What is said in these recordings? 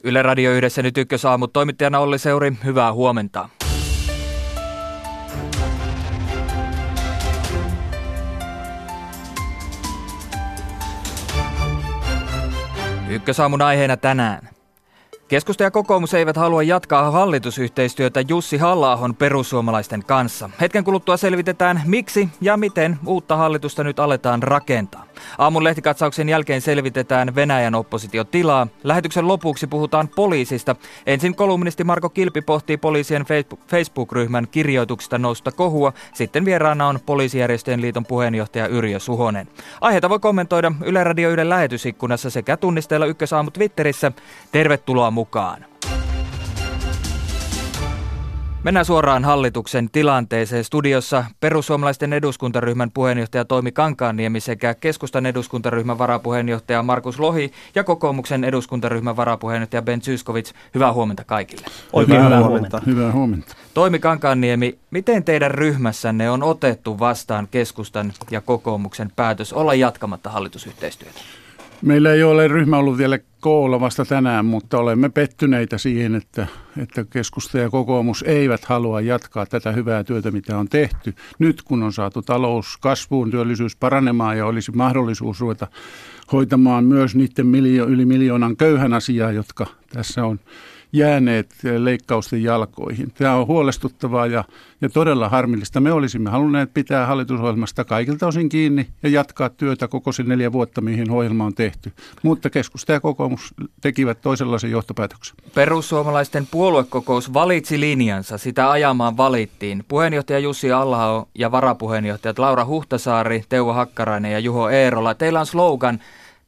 Yle Radio Yhdessä nyt Ykkösaamu, toimittajana Olli Seuri, hyvää huomenta. Ykkösaamun aiheena tänään. Keskusta ja kokoomus eivät halua jatkaa hallitusyhteistyötä Jussi Halla-ahon perussuomalaisten kanssa. Hetken kuluttua selvitetään, miksi ja miten uutta hallitusta nyt aletaan rakentaa. Aamun lehtikatsauksen jälkeen selvitetään Venäjän oppositiotilaa. Lähetyksen lopuksi puhutaan poliisista. Ensin kolumnisti Marko Kilpi pohtii poliisien Facebook-ryhmän kirjoituksista nousta kohua. Sitten vieraana on Poliisijärjestöjen liiton puheenjohtaja Yrjö Suhonen. Aiheita voi kommentoida Yle Radio Ylen lähetysikkunassa sekä tunnisteella Ykkösaamu Twitterissä. Tervetuloa mukaan. Mennään suoraan hallituksen tilanteeseen. Studiossa perussuomalaisten eduskuntaryhmän puheenjohtaja Toimi Kankaanniemi sekä keskustan eduskuntaryhmän varapuheenjohtaja Markus Lohi ja kokoomuksen eduskuntaryhmän varapuheenjohtaja Ben Zyskowicz. Hyvää huomenta kaikille. Oikein hyvää huomenta. Hyvää huomenta. Toimi Kankaanniemi, miten teidän ryhmässänne on otettu vastaan keskustan ja kokoomuksen päätös olla jatkamatta hallitusyhteistyötä? Meillä ei ole ryhmä ollut vielä koolla vasta tänään, mutta olemme pettyneitä siihen, että keskusta ja kokoomus eivät halua jatkaa tätä hyvää työtä, mitä on tehty. Nyt kun on saatu talous kasvuun, työllisyys paranemaan ja olisi mahdollisuus ruveta hoitamaan myös niiden yli miljoonan köyhän asiaa, jotka tässä on jääneet leikkausten jalkoihin. Tämä on huolestuttavaa ja todella harmillista. Me olisimme halunneet pitää hallitusohjelmasta kaikilta osin kiinni ja jatkaa työtä koko se 4 vuotta, mihin ohjelma on tehty. Mutta keskusta ja kokoomus tekivät toisenlaisen johtopäätöksen. Perussuomalaisten puoluekokous valitsi linjansa. Sitä ajamaan valittiin puheenjohtaja Jussi Halla-aho ja varapuheenjohtajat Laura Huhtasaari, Teuvo Hakkarainen ja Juho Eerola. Teillä on slogan,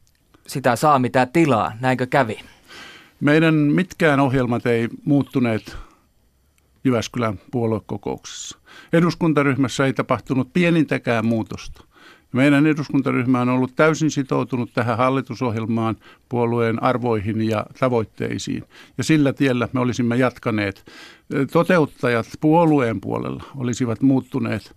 sitä saa mitä tilaa. Näinkö kävi? Meidän mitkään ohjelmat ei muuttuneet Jyväskylän puoluekokouksessa. Eduskuntaryhmässä ei tapahtunut pienintäkään muutosta. Meidän eduskuntaryhmä on ollut täysin sitoutunut tähän hallitusohjelmaan, puolueen arvoihin ja tavoitteisiin. Ja sillä tiellä me olisimme jatkaneet. Toteuttajat puolueen puolella olisivat muuttuneet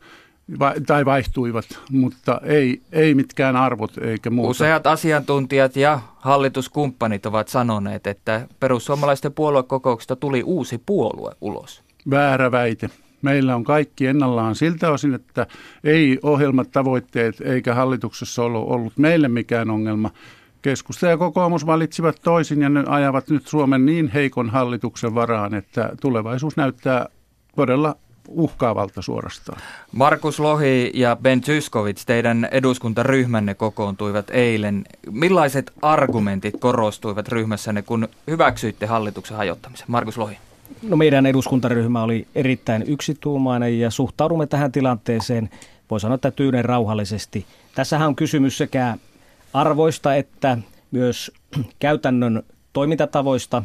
tai vaihtuivat, mutta ei mitkään arvot eikä muuta. Useat asiantuntijat ja hallituskumppanit ovat sanoneet, että perussuomalaisten puoluekokouksesta tuli uusi puolue ulos. Väärä väite. Meillä on kaikki ennallaan siltä osin, että ei ohjelmat, tavoitteet eikä hallituksessa ollut meille mikään ongelma. Keskusta ja kokoomus valitsivat toisin ja ne ajavat nyt Suomen niin heikon hallituksen varaan, että tulevaisuus näyttää todella uhkaavalta suorastaan. Markus Lohi ja Ben Zyskowicz, teidän eduskuntaryhmänne kokoontuivat eilen. Millaiset argumentit korostuivat ryhmässänne, kun hyväksyitte hallituksen hajottamisen? Markus Lohi. No, meidän eduskuntaryhmä oli erittäin yksituumainen ja suhtaudumme tähän tilanteeseen, voi sanoa, että tyynen rauhallisesti. Tässähän on kysymys sekä arvoista että myös käytännön toimintatavoista.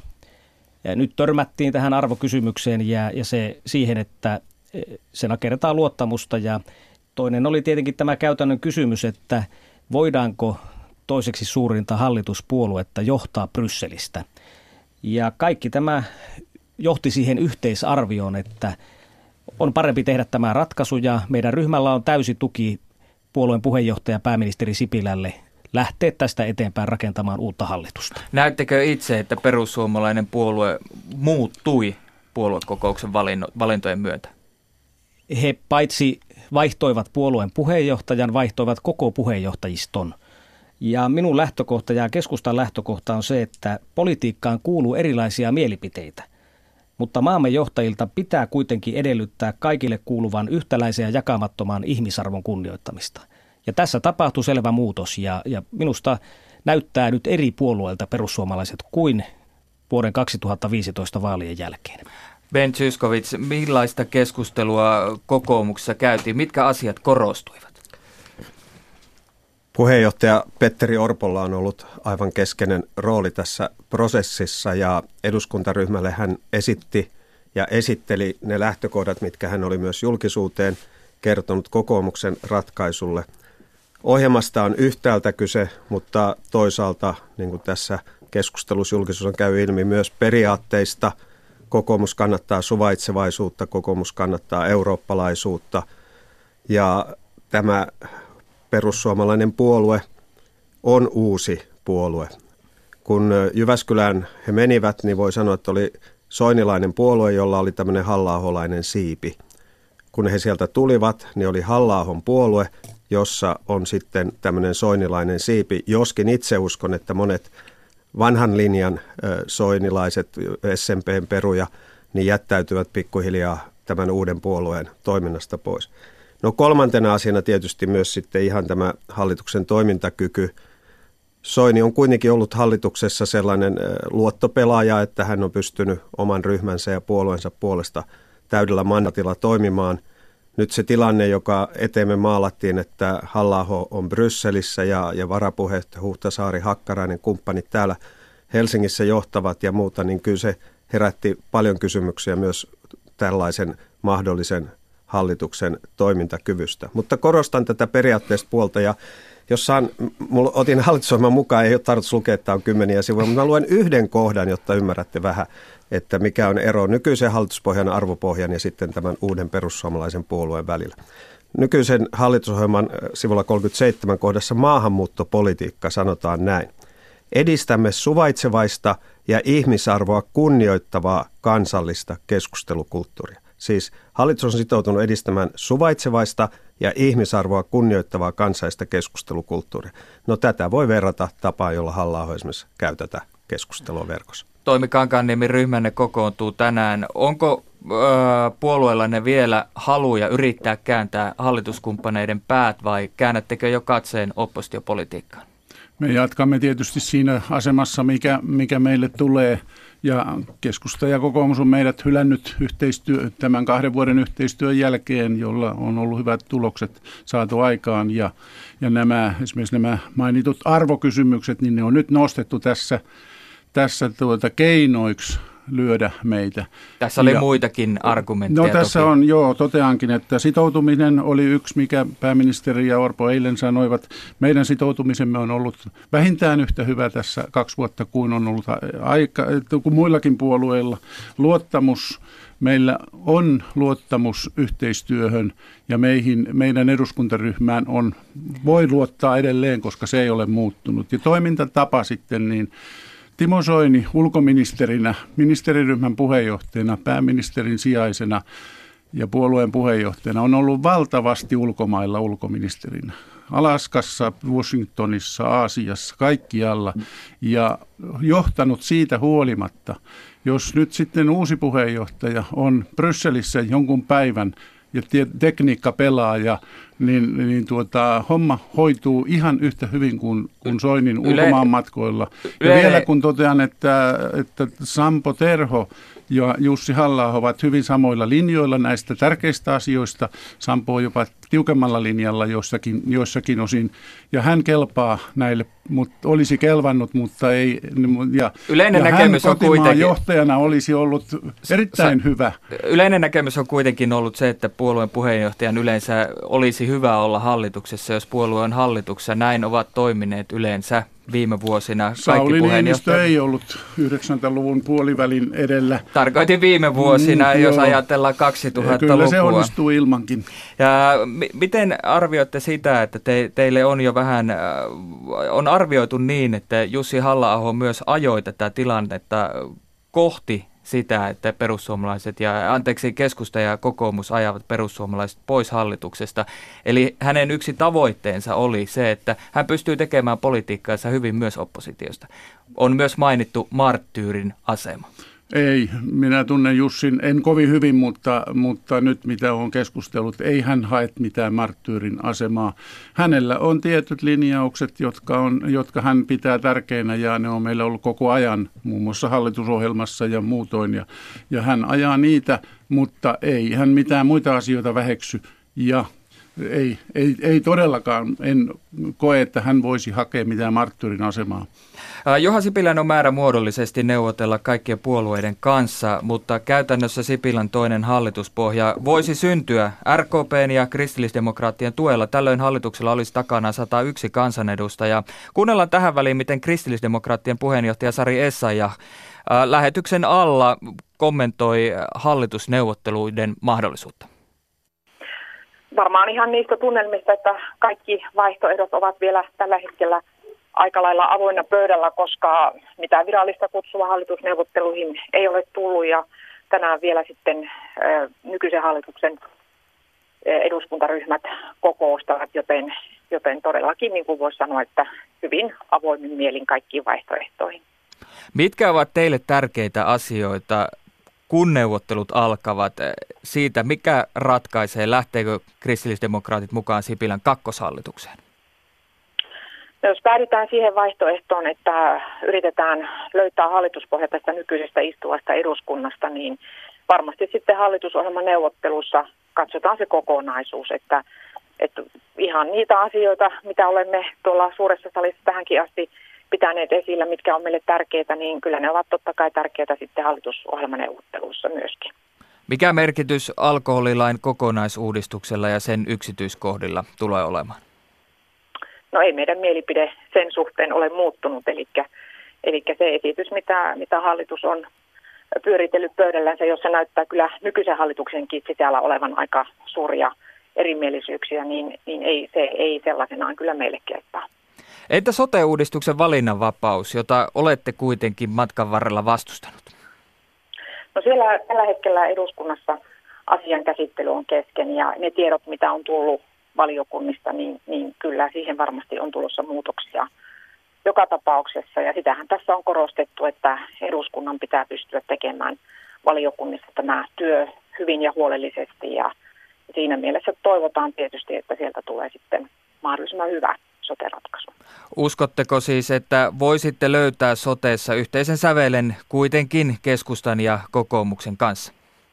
Ja nyt törmättiin tähän arvokysymykseen ja siihen, että se nakertaa luottamusta. Ja toinen oli tietenkin tämä käytännön kysymys, että voidaanko toiseksi suurinta hallituspuoluetta johtaa Brysselistä. Ja kaikki tämä johti siihen yhteisarvioon, että on parempi tehdä tämä ratkaisu ja meidän ryhmällä on täysi tuki puolueen puheenjohtaja pääministeri Sipilälle lähteä tästä eteenpäin rakentamaan uutta hallitusta. Näettekö itse, että perussuomalainen puolue muuttui puoluekokouksen valintojen myötä? He paitsi vaihtoivat puolueen puheenjohtajan, vaihtoivat koko puheenjohtajiston. Ja minun lähtökohta ja keskustan lähtökohta on se, että politiikkaan kuuluu erilaisia mielipiteitä. Mutta maamme johtajilta pitää kuitenkin edellyttää kaikille kuuluvan yhtäläisen ja jakamattoman ihmisarvon kunnioittamista. Ja tässä tapahtui selvä muutos ja minusta näyttää nyt eri puolueilta perussuomalaiset kuin vuoden 2015 vaalien jälkeen. Ben Zyskowicz, millaista keskustelua kokoomuksessa käytiin? Mitkä asiat korostuivat? Puheenjohtaja Petteri Orpolla on ollut aivan keskeinen rooli tässä prosessissa ja eduskuntaryhmälle hän esitti ja esitteli ne lähtökohdat, mitkä hän oli myös julkisuuteen kertonut kokoomuksen ratkaisulle. Ohjelmasta on yhtäältä kyse, mutta toisaalta, niin kuin tässä keskustelussa julkisuus on käy ilmi, myös periaatteista. Kokoomus kannattaa suvaitsevaisuutta, kokoomus kannattaa eurooppalaisuutta ja tämä perussuomalainen puolue on uusi puolue. kun Jyväskylään he menivät, niin voi sanoa, että oli soinilainen puolue, jolla oli tämmöinen halla-aholainen siipi. Kun he sieltä tulivat, niin oli Halla-ahon puolue, jossa on sitten tämmöinen soinilainen siipi, joskin itse uskon, että monet vanhan linjan soinilaiset SMP:n peruja niin jättäytyvät pikkuhiljaa tämän uuden puolueen toiminnasta pois. No kolmantena asiana tietysti myös sitten ihan tämä hallituksen toimintakyky. Soini on kuitenkin ollut hallituksessa sellainen luottopelaaja, että hän on pystynyt oman ryhmänsä ja puolueensa puolesta täydellä mandaatilla toimimaan. Nyt se tilanne, joka eteemme maalattiin, että Halla-aho on Brysselissä ja varapuheenjohtaja Huhtasaari, Hakkarainen, kumppanit täällä Helsingissä johtavat ja muuta, niin kyllä se herätti paljon kysymyksiä myös tällaisen mahdollisen hallituksen toimintakyvystä. Mutta korostan tätä periaatteesta puolta ja otin hallitusohjelman mukaan, ei ole tarkoitus lukea, että on 10 sivuja, mutta mä luen yhden kohdan, jotta ymmärrätte vähän, että mikä on ero nykyisen hallituspohjan, arvopohjan ja sitten tämän uuden perussuomalaisen puolueen välillä. Nykyisen hallitusohjelman sivulla 37 kohdassa maahanmuuttopolitiikka sanotaan näin. Edistämme suvaitsevaista ja ihmisarvoa kunnioittavaa kansallista keskustelukulttuuria. Siis hallitus on sitoutunut edistämään suvaitsevaista ja ihmisarvoa kunnioittavaa kansallista keskustelukulttuuria. No tätä voi verrata tapaan, jolla Halla-aho esimerkiksi käy tätä keskustelua verkossa. Toimi Kankaanniemi, ryhmänne kokoontuu tänään. Onko puolueellanne vielä haluja yrittää kääntää hallituskumppaneiden päät vai käännättekö jo katseen oppositiopolitiikkaan? Me jatkamme tietysti siinä asemassa, mikä meille tulee. Ja keskusta ja kokoomus on meidät hylännyt tämän 2 vuoden yhteistyön jälkeen, jolla on ollut hyvät tulokset saatu aikaan. Ja esimerkiksi nämä mainitut arvokysymykset, niin ne on nyt nostettu tässä keinoiksi lyödä meitä. Tässä oli muitakin argumentteja. No tässä toki toteankin, että sitoutuminen oli yksi, mikä pääministeri ja Orpo eilen sanoivat. Meidän sitoutumisemme on ollut vähintään yhtä hyvä tässä 2 vuotta kuin on ollut kuin muillakin puolueilla. Meillä on luottamus yhteistyöhön ja meidän eduskuntaryhmään voi luottaa edelleen, koska se ei ole muuttunut. Ja toimintatapa sitten niin Timo Soini ulkoministerinä, ministeriryhmän puheenjohtajana, pääministerin sijaisena ja puolueen puheenjohtajana on ollut valtavasti ulkomailla ulkoministerinä. Alaskassa, Washingtonissa, Aasiassa, kaikkialla ja johtanut siitä huolimatta. Jos nyt sitten uusi puheenjohtaja on Brysselissä jonkun päivän ja tekniikka pelaa niin homma hoituu ihan yhtä hyvin kuin Soinin ulkomaanmatkoilla. Ja vielä kun totean, että Sampo Terho ja Jussi Halla-aho ovat hyvin samoilla linjoilla näistä tärkeistä asioista. Sampo on jopa tiukemmalla linjalla joissakin osin. Ja hän kelpaa näille, mutta olisi kelvannut, mutta ei. Ja näkemys on kuitenkin johtajana olisi ollut erittäin hyvä. Yleinen näkemys on kuitenkin ollut se, että puolueen puheenjohtajan yleensä olisi hyvä olla hallituksessa, jos puolue on hallituksessa. Näin ovat toimineet yleensä viime vuosina kaikki Sauli puheenjohtajat. Niinistö ei ollut 90-luvun puolivälin edellä. Tarkoitin viime vuosina, jos ajatellaan 2000-lukua. Kyllä se onnistuu ilmankin. Ja miten arvioitte sitä, että teille on jo vähän, on arvioitu niin, että Jussi Halla-aho myös ajoi tätä tilannetta kohti sitä, että keskusta ja kokoomus ajavat perussuomalaiset pois hallituksesta. Eli hänen yksi tavoitteensa oli se, että hän pystyy tekemään politiikkaansa hyvin myös oppositiosta. On myös mainittu marttyyrin asema. Ei, minä tunnen Jussin, en kovin hyvin, mutta nyt mitä on keskustellut, ei hän hae mitään marttyyrin asemaa. Hänellä on tietyt linjaukset, jotka hän pitää tärkeinä ja ne on meillä ollut koko ajan, muun muassa hallitusohjelmassa ja muutoin. Ja hän ajaa niitä, mutta ei hän mitään muita asioita väheksy ja ei todellakaan, en koe, että hän voisi hakea mitään marttyyrin asemaa. Juha Sipilän on määrä muodollisesti neuvotella kaikkien puolueiden kanssa, mutta käytännössä Sipilän toinen hallituspohja voisi syntyä RKP:n ja kristillisdemokraattien tuella. Tällöin hallituksella olisi takana 101 kansanedustajaa. Kuunnellaan tähän väliin, miten kristillisdemokraattien puheenjohtaja Sari Essayah lähetyksen alla kommentoi hallitusneuvotteluiden mahdollisuutta. Varmaan ihan niistä tunnelmista, että kaikki vaihtoehdot ovat vielä tällä hetkellä aika lailla avoinna pöydällä, koska mitään virallista kutsua hallitusneuvotteluihin ei ole tullut ja tänään vielä sitten nykyisen hallituksen eduskuntaryhmät kokoustavat, joten todellakin niin kuin voisi sanoa, että hyvin avoimin mielin kaikkiin vaihtoehtoihin. Mitkä ovat teille tärkeitä asioita, kun neuvottelut alkavat, siitä mikä ratkaisee, lähteekö kristillisdemokraatit mukaan Sipilän kakkoshallitukseen? No, jos päädytään siihen vaihtoehtoon, että yritetään löytää hallituspohja tästä nykyisestä istuvasta eduskunnasta, niin varmasti sitten hallitusohjelman neuvottelussa katsotaan se kokonaisuus, että ihan niitä asioita, mitä olemme tuolla suuressa salissa tähänkin asti pitäneet esillä, mitkä on meille tärkeitä, niin kyllä ne ovat totta kai tärkeitä sitten hallitusohjelmaneuvotteluissa myöskin. Mikä merkitys alkoholilain kokonaisuudistuksella ja sen yksityiskohdilla tulee olemaan? No ei meidän mielipide sen suhteen ole muuttunut, eli se esitys, mitä hallitus on pyöritellyt pöydällänsä, jossa näyttää kyllä nykyisen hallituksenkin sisällä olevan aika suuria erimielisyyksiä, niin se ei sellaisenaan kyllä meille kelpaa. Entä sote-uudistuksen valinnanvapaus, jota olette kuitenkin matkan varrella vastustanut? No siellä tällä hetkellä eduskunnassa asian käsittely on kesken ja ne tiedot, mitä on tullut valiokunnista, niin kyllä siihen varmasti on tulossa muutoksia joka tapauksessa. Ja sitähän tässä on korostettu, että eduskunnan pitää pystyä tekemään valiokunnissa tämä työ hyvin ja huolellisesti. Ja siinä mielessä toivotaan tietysti, että sieltä tulee sitten mahdollisimman hyvä sote-ratkaisu. Uskotteko siis, että voisitte löytää soteessa yhteisen sävelen kuitenkin keskustan ja kokoomuksen kanssa?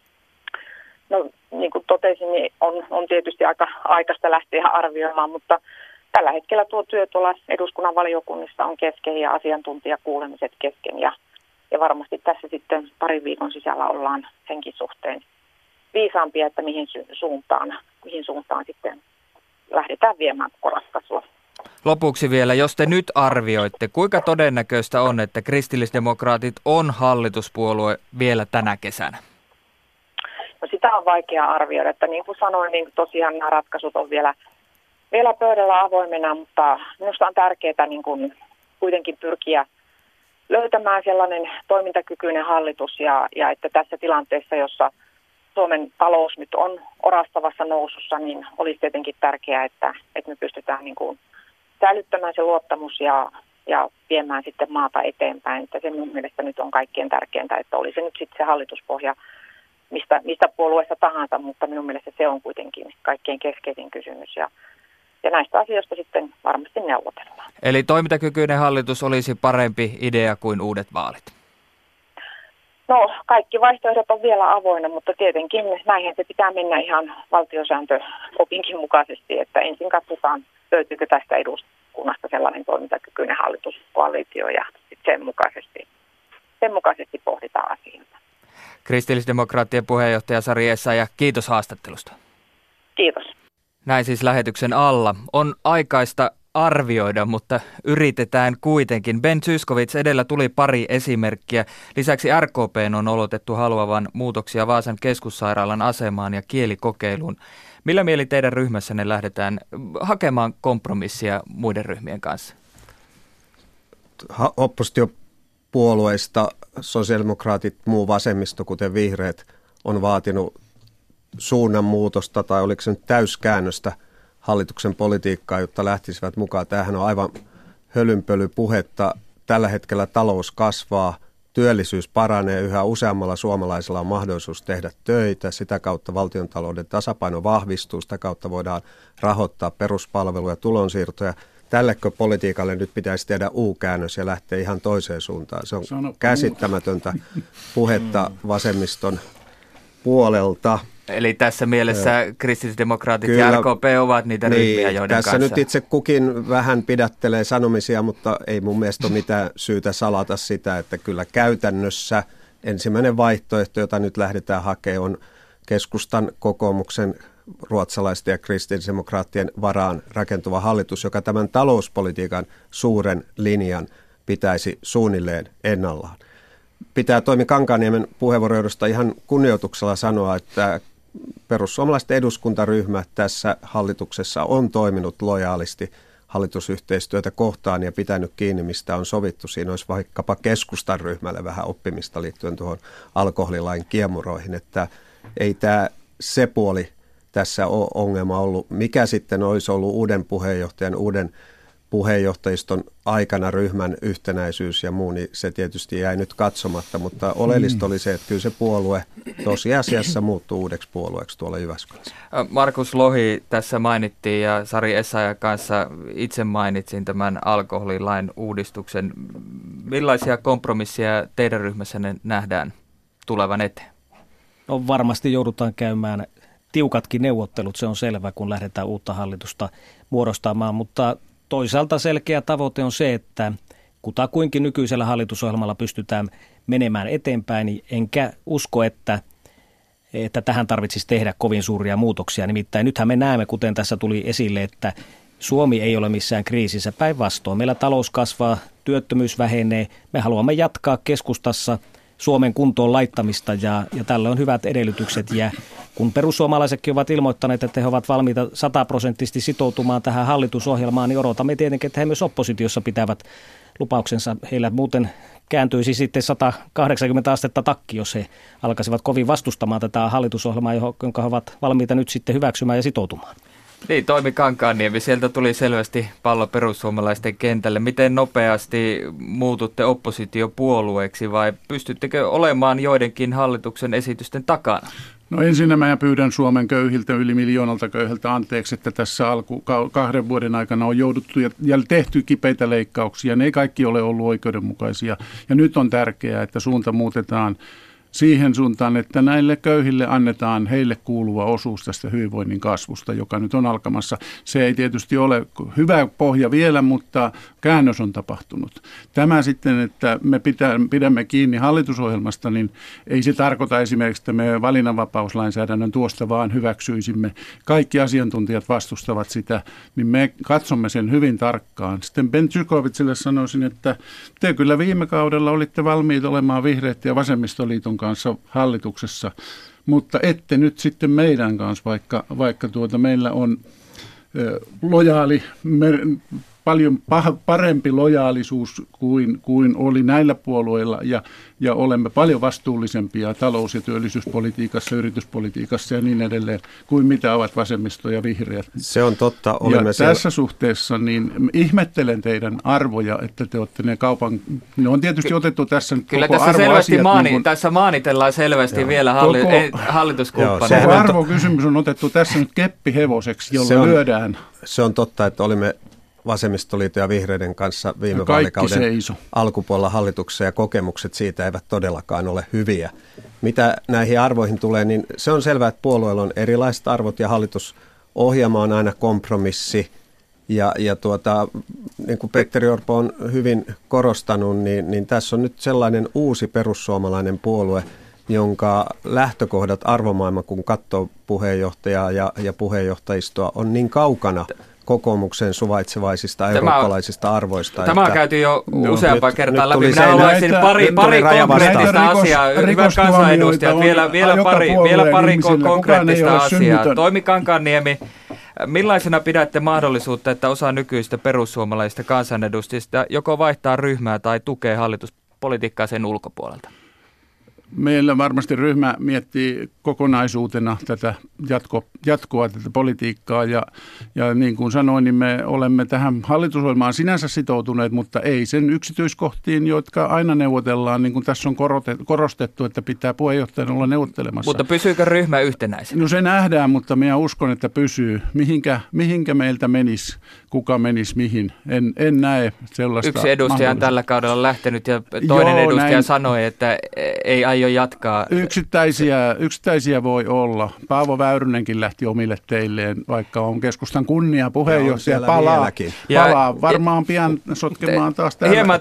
No niin kuin totesin, niin on tietysti aika aikaista lähteä arvioimaan, mutta tällä hetkellä tuo työ tuolla eduskunnan valiokunnissa on kesken ja asiantuntijakuulemiset kesken ja varmasti tässä sitten parin viikon sisällä ollaan senkin suhteen viisaampia, että mihin suuntaan sitten lähdetään viemään koko ratkaisua. Lopuksi vielä, jos te nyt arvioitte, kuinka todennäköistä on, että kristillisdemokraatit on hallituspuolue vielä tänä kesänä? No sitä on vaikea arvioida, että niin kuin sanoin, niin tosiaan nämä ratkaisut on vielä pöydällä avoimena, mutta minusta on tärkeää niin kuin kuitenkin pyrkiä löytämään sellainen toimintakykyinen hallitus ja että tässä tilanteessa, jossa Suomen talous nyt on orastavassa nousussa, niin olisi tietenkin tärkeää, että me pystytään niin kuin säilyttämään se luottamus ja viemään sitten maata eteenpäin. Että se minun mielestä nyt on kaikkein tärkeintä, että oli se nyt sitten se hallituspohja mistä puolueesta tahansa, mutta minun mielestä se on kuitenkin kaikkein keskeisin kysymys. Ja näistä asioista sitten varmasti neuvotellaan. Eli toimintakykyinen hallitus olisi parempi idea kuin uudet vaalit? No, kaikki vaihtoehdot on vielä avoinna, mutta tietenkin näinhän se pitää mennä ihan valtiosääntöopinkin mukaisesti, että ensin katsotaan, löytyykö tästä eduskunnasta sellainen toimintakykyinen hallituskoalitio ja sen mukaisesti pohditaan asioita. Kristillisdemokraattien puheenjohtaja Sari Essayah, kiitos haastattelusta. Kiitos. Näin siis lähetyksen alla. On aikaista arvioida, mutta yritetään kuitenkin. Ben Zyskowicz, edellä tuli pari esimerkkiä. Lisäksi RKP:n on olotettu haluavan muutoksia Vaasan keskussairaalan asemaan ja kielikokeiluun. Millä mieli teidän ryhmässänne lähdetään hakemaan kompromissia muiden ryhmien kanssa? Oppositiopuolueista sosiaalidemokraatit, muu vasemmisto, kuten vihreät, on vaatinut suunnanmuutosta tai oliko se nyt täyskäännöstä hallituksen politiikkaa, jotta lähtisivät mukaan. Tämähän on aivan hölynpölypuhetta. Tällä hetkellä talous kasvaa, työllisyys paranee, yhä useammalla suomalaisella on mahdollisuus tehdä töitä. Sitä kautta valtiontalouden tasapaino vahvistuu, sitä kautta voidaan rahoittaa peruspalveluja, tulonsiirtoja. Tällekö politiikalle nyt pitäisi tehdä U-käännös ja lähteä ihan toiseen suuntaan? Se on käsittämätöntä puhetta vasemmiston puolelta. Eli tässä mielessä kristillisdemokraatit ja RKP ovat niitä ryhmiä, joiden tässä kanssa... nyt itse kukin vähän pidättelee sanomisia, mutta ei mun mielestä ole mitään syytä salata sitä, että kyllä käytännössä ensimmäinen vaihtoehto, jota nyt lähdetään hakemaan, on keskustan, kokoomuksen, ruotsalaisten ja kristillisdemokraattien varaan rakentuva hallitus, joka tämän talouspolitiikan suuren linjan pitäisi suunnilleen ennallaan. Pitää Toimi Kankaanniemen puheenvuorosta ihan kunnioituksella sanoa, että perussuomalaisten eduskuntaryhmä tässä hallituksessa on toiminut lojaalisti hallitusyhteistyötä kohtaan ja pitänyt kiinni, mistä on sovittu. Siinä olisi vaikkapa keskustan ryhmälle vähän oppimista liittyen tuohon alkoholilain kiemuroihin, että ei tämä se puoli tässä ole ongelma ollut. Mikä sitten olisi ollut uuden puheenjohtajiston aikana ryhmän yhtenäisyys ja muu, niin se tietysti jäi nyt katsomatta, mutta oleellista oli se, että kyllä se puolue tosiasiassa muuttuu uudeksi puolueeksi tuolla Jyväskylässä. Markus Lohi tässä mainittiin ja Sari Essayah kanssa itse mainitsin tämän alkoholilain uudistuksen. Millaisia kompromisseja teidän ryhmässänne nähdään tulevan eteen? No varmasti joudutaan käymään tiukatkin neuvottelut, se on selvä, kun lähdetään uutta hallitusta muodostamaan, mutta toisaalta selkeä tavoite on se, että kutakuinkin nykyisellä hallitusohjelmalla pystytään menemään eteenpäin, niin enkä usko, että tähän tarvitsisi tehdä kovin suuria muutoksia. Nimittäin nythän me näemme, kuten tässä tuli esille, että Suomi ei ole missään kriisissä. Päinvastoin meillä talous kasvaa, työttömyys vähenee. Me haluamme jatkaa keskustassa Suomen kuntoon laittamista ja tällä on hyvät edellytykset. Ja kun perussuomalaisetkin ovat ilmoittaneet, että he ovat valmiita 100% sitoutumaan tähän hallitusohjelmaan, niin odotamme tietenkin, että he myös oppositiossa pitävät lupauksensa. Heillä muuten kääntyisi sitten 180 astetta takki, jos he alkaisivat kovin vastustamaan tätä hallitusohjelmaa, jonka he ovat valmiita nyt sitten hyväksymään ja sitoutumaan. Niin, Toimi Kankaanniemi, sieltä tuli selvästi pallo perussuomalaisten kentälle. Miten nopeasti muututte oppositiopuolueeksi vai pystyttekö olemaan joidenkin hallituksen esitysten takana? No ensinnä mä pyydän Suomen köyhiltä, yli 1 miljoonalta köyhiltä anteeksi, että tässä 2 vuoden aikana on jouduttu ja tehty kipeitä leikkauksia. Ne ei kaikki ole ollut oikeudenmukaisia ja nyt on tärkeää, että suunta muutetaan siihen suuntaan, että näille köyhille annetaan heille kuuluva osuus tästä hyvinvoinnin kasvusta, joka nyt on alkamassa. Se ei tietysti ole hyvä pohja vielä, mutta käännös on tapahtunut. Tämä sitten, että me pidämme kiinni hallitusohjelmasta, niin ei se tarkoita esimerkiksi, että me valinnanvapauslainsäädännön tuosta vaan hyväksyisimme. Kaikki asiantuntijat vastustavat sitä, niin me katsomme sen hyvin tarkkaan. Sitten Ben Zyskowiczille sanoisin, että te kyllä viime kaudella olitte valmiit olemaan Vihreät ja Vasemmistoliiton kanssa hallituksessa, mutta ette nyt sitten meidän kanssa, vaikka meillä on lojaali, paljon parempi lojaalisuus kuin oli näillä puolueilla ja olemme paljon vastuullisempia talous- ja työllisyyspolitiikassa, yrityspolitiikassa ja niin edelleen kuin mitä ovat vasemmisto ja vihreät. Se on totta. Tässä suhteessa niin ihmettelen teidän arvoja, että te olette ne kaupan, ne on tietysti otettu tässä nyt kyllä koko tässä selvästi arvoasiat. Tässä maanitellaan selvästi vielä hallituskumppaneita. Koko arvokysymys on otettu tässä nyt keppihevoseksi, jolla lyödään. Se on totta, että olimme Vasemmistoliiton ja vihreiden kanssa viime vaalikauden alkupuolella hallituksessa ja kokemukset siitä eivät todellakaan ole hyviä. Mitä näihin arvoihin tulee, niin se on selvää, että puolueella on erilaiset arvot ja hallitusohjelma on aina kompromissi. Ja niin kuin Petteri Orpo on hyvin korostanut, niin tässä on nyt sellainen uusi perussuomalainen puolue, jonka lähtökohdat arvomaailma, kun katsoo puheenjohtajaa ja puheenjohtajistoa, on niin kaukana kokoomuksen suvaitsevaisista eurooppalaisista arvoista. Tämä on käyty jo useampaa kertaa läpi. Minä haluaisin pari konkreettista asiaa. Hyvät kansanedustajat, vielä pari konkreettista asiaa. Toimi Kankaanniemi, millaisena pidätte mahdollisuutta, että osa nykyistä perussuomalaisista kansanedustajista joko vaihtaa ryhmää tai tukee hallituspolitiikkaa sen ulkopuolelta? Meillä varmasti ryhmä miettii kokonaisuutena tätä jatkoa, tätä politiikkaa ja niin kuin sanoin, niin me olemme tähän hallitusohjelmaan sinänsä sitoutuneet, mutta ei sen yksityiskohtiin, jotka aina neuvotellaan, niin kuin tässä on korostettu, että pitää puheenjohtajan olla neuvottelemassa. Mutta pysyykö ryhmä yhtenäisenä? No se nähdään, mutta minä uskon, että pysyy. Mihinkä meiltä menisi, kuka menisi mihin, en näe sellaista. Yksi edustaja on tällä kaudella lähtenyt ja toinen edustaja sanoi, että ei aio jatkaa. Yksittäisiä voi olla. Paavo Väyrynenkin lähti omille teilleen, vaikka on keskustan kunnia puheenjohtaja. Palaa varmaan pian sotkemaan taas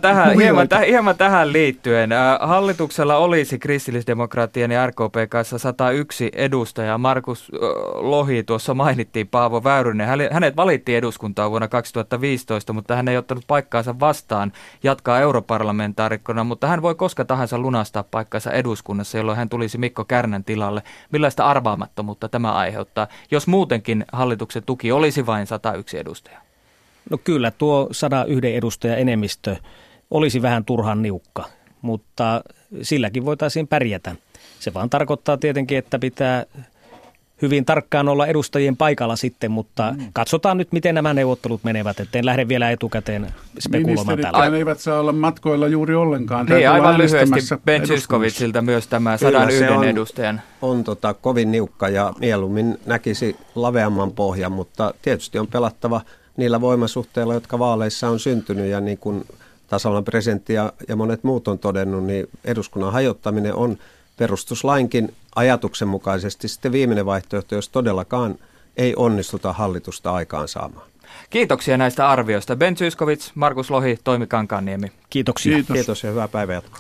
hieman tähän liittyen. Hallituksella olisi kristillisdemokraattien ja RKP kanssa 101 edustajaa. Markus Lohi tuossa mainittiin, Paavo Väyrynen. Hänet valittiin eduskuntaan vuonna 2015, mutta hän ei ottanut paikkaansa vastaan jatkaa europarlamentaarikkona, mutta hän voi koska tahansa lunastaa paikkansa eduskunnassa, jolloin hän tulisi Mikko Kärnän tilalle. Millaista arvaamattomuutta tämä aiheuttaa, jos muutenkin hallituksen tuki olisi vain 101 edustajaa? No kyllä, tuo 101 edustajan enemmistö olisi vähän turhan niukka, mutta silläkin voitaisiin pärjätä. Se vaan tarkoittaa tietenkin, että pitää hyvin tarkkaan olla edustajien paikalla sitten, mutta katsotaan nyt, miten nämä neuvottelut menevät, ettei lähde vielä etukäteen spekuloimaan täällä. Ministerit eivät saa olla matkoilla juuri ollenkaan. Niin, aivan lyhyesti Ben Zyskowiczilta myös tämä 101 edustajan. On kovin niukka ja mieluummin näkisi laveamman pohjan, mutta tietysti on pelattava niillä voimasuhteilla, jotka vaaleissa on syntynyt ja niin kuin tasavallan presidentti ja monet muut on todennut, niin eduskunnan hajottaminen on perustuslainkin ajatuksen mukaisesti sitten viimeinen vaihtoehto, jos todellakaan ei onnistuta hallitusta aikaan saamaan. Kiitoksia näistä arvioista. Ben Zyskowicz, Markus Lohi, Toimi Kankaanniemi. Kiitoksia. Kiitos ja hyvää päivänjatkoa.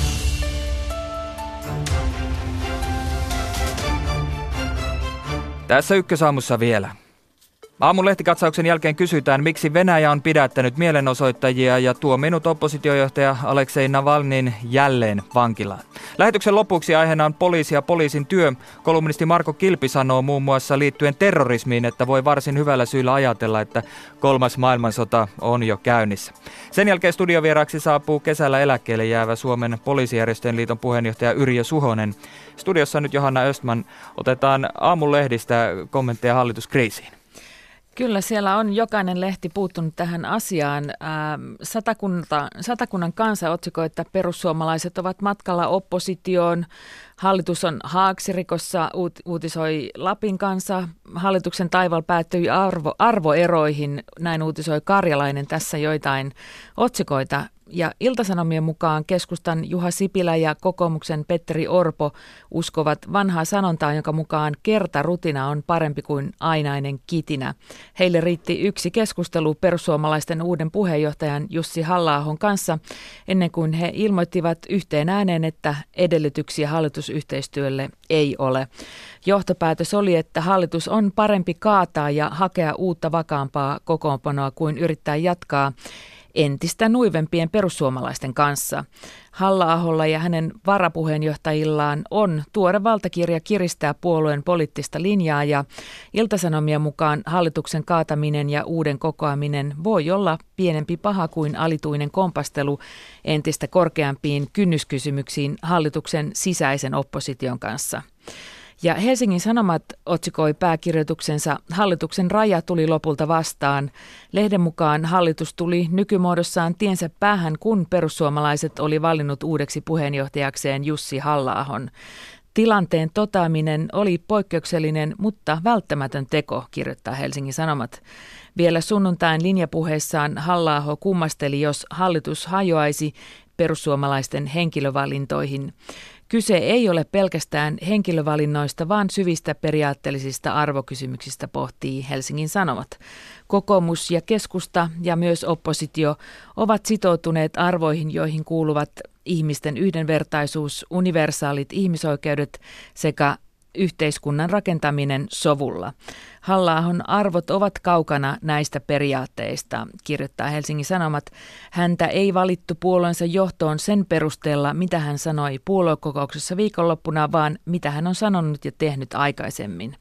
Tässä Ykkösaamussa vielä. Aamun lehtikatsauksen jälkeen kysytään, miksi Venäjä on pidättänyt mielenosoittajia ja tuominut oppositiojohtaja Aleksei Navalnin jälleen vankilaan. Lähetyksen lopuksi aiheena on poliisi ja poliisin työ. Kolumnisti Marko Kilpi sanoo muun muassa liittyen terrorismiin, että voi varsin hyvällä syyllä ajatella, että 3. maailmansota on jo käynnissä. Sen jälkeen studiovieraaksi saapuu kesällä eläkkeelle jäävä Suomen poliisijärjestöjen liiton puheenjohtaja Yrjö Suhonen. Studiossa on nyt Johanna Östman. Otetaan aamun lehdistä kommentteja hallituskriisiin. Kyllä, siellä on jokainen lehti puuttunut tähän asiaan. Satakunnan Kansa otsikoi, että perussuomalaiset ovat matkalla oppositioon. Hallitus on haaksirikossa, uutisoi Lapin Kansa. Hallituksen taival päättyi arvoeroihin, näin uutisoi Karjalainen, tässä joitain otsikoita. Ja Ilta-Sanomien mukaan keskustan Juha Sipilä ja kokoomuksen Petteri Orpo uskovat vanhaa sanontaa, jonka mukaan kertarutina on parempi kuin ainainen kitinä. Heille riitti yksi keskustelu perussuomalaisten uuden puheenjohtajan Jussi Halla-ahon kanssa ennen kuin he ilmoittivat yhteen ääneen, että edellytyksiä hallitusyhteistyölle ei ole. Johtopäätös oli, että hallitus on parempi kaataa ja hakea uutta vakaampaa kokoonpanoa kuin yrittää jatkaa entistä nuivempien perussuomalaisten kanssa. Halla-aholla ja hänen varapuheenjohtajillaan on tuore valtakirja kiristää puolueen poliittista linjaa ja Ilta-Sanomien mukaan hallituksen kaataminen ja uuden kokoaminen voi olla pienempi paha kuin alituinen kompastelu entistä korkeampiin kynnyskysymyksiin hallituksen sisäisen opposition kanssa. Ja Helsingin Sanomat otsikoi pääkirjoituksensa "Hallituksen raja tuli lopulta vastaan". Lehden mukaan hallitus tuli nykymuodossaan tiensä päähän, kun perussuomalaiset oli valinnut uudeksi puheenjohtajakseen Jussi Halla-ahon. Tilanteen totaaminen oli poikkeuksellinen, mutta välttämätön teko, kirjoittaa Helsingin Sanomat. Vielä sunnuntain linjapuheessaan Halla-aho kummasteli, jos hallitus hajoaisi perussuomalaisten henkilövalintoihin. Kyse ei ole pelkästään henkilövalinnoista, vaan syvistä periaatteellisista arvokysymyksistä, pohtii Helsingin Sanomat. Kokoomus ja keskusta ja myös oppositio ovat sitoutuneet arvoihin, joihin kuuluvat ihmisten yhdenvertaisuus, universaalit ihmisoikeudet sekä yhteiskunnan rakentaminen sovulla. Halla-ahon arvot ovat kaukana näistä periaatteista, kirjoittaa Helsingin Sanomat. Häntä ei valittu puolueensa johtoon sen perusteella, mitä hän sanoi puoluekokouksessa viikonloppuna, vaan mitä hän on sanonut ja tehnyt aikaisemmin.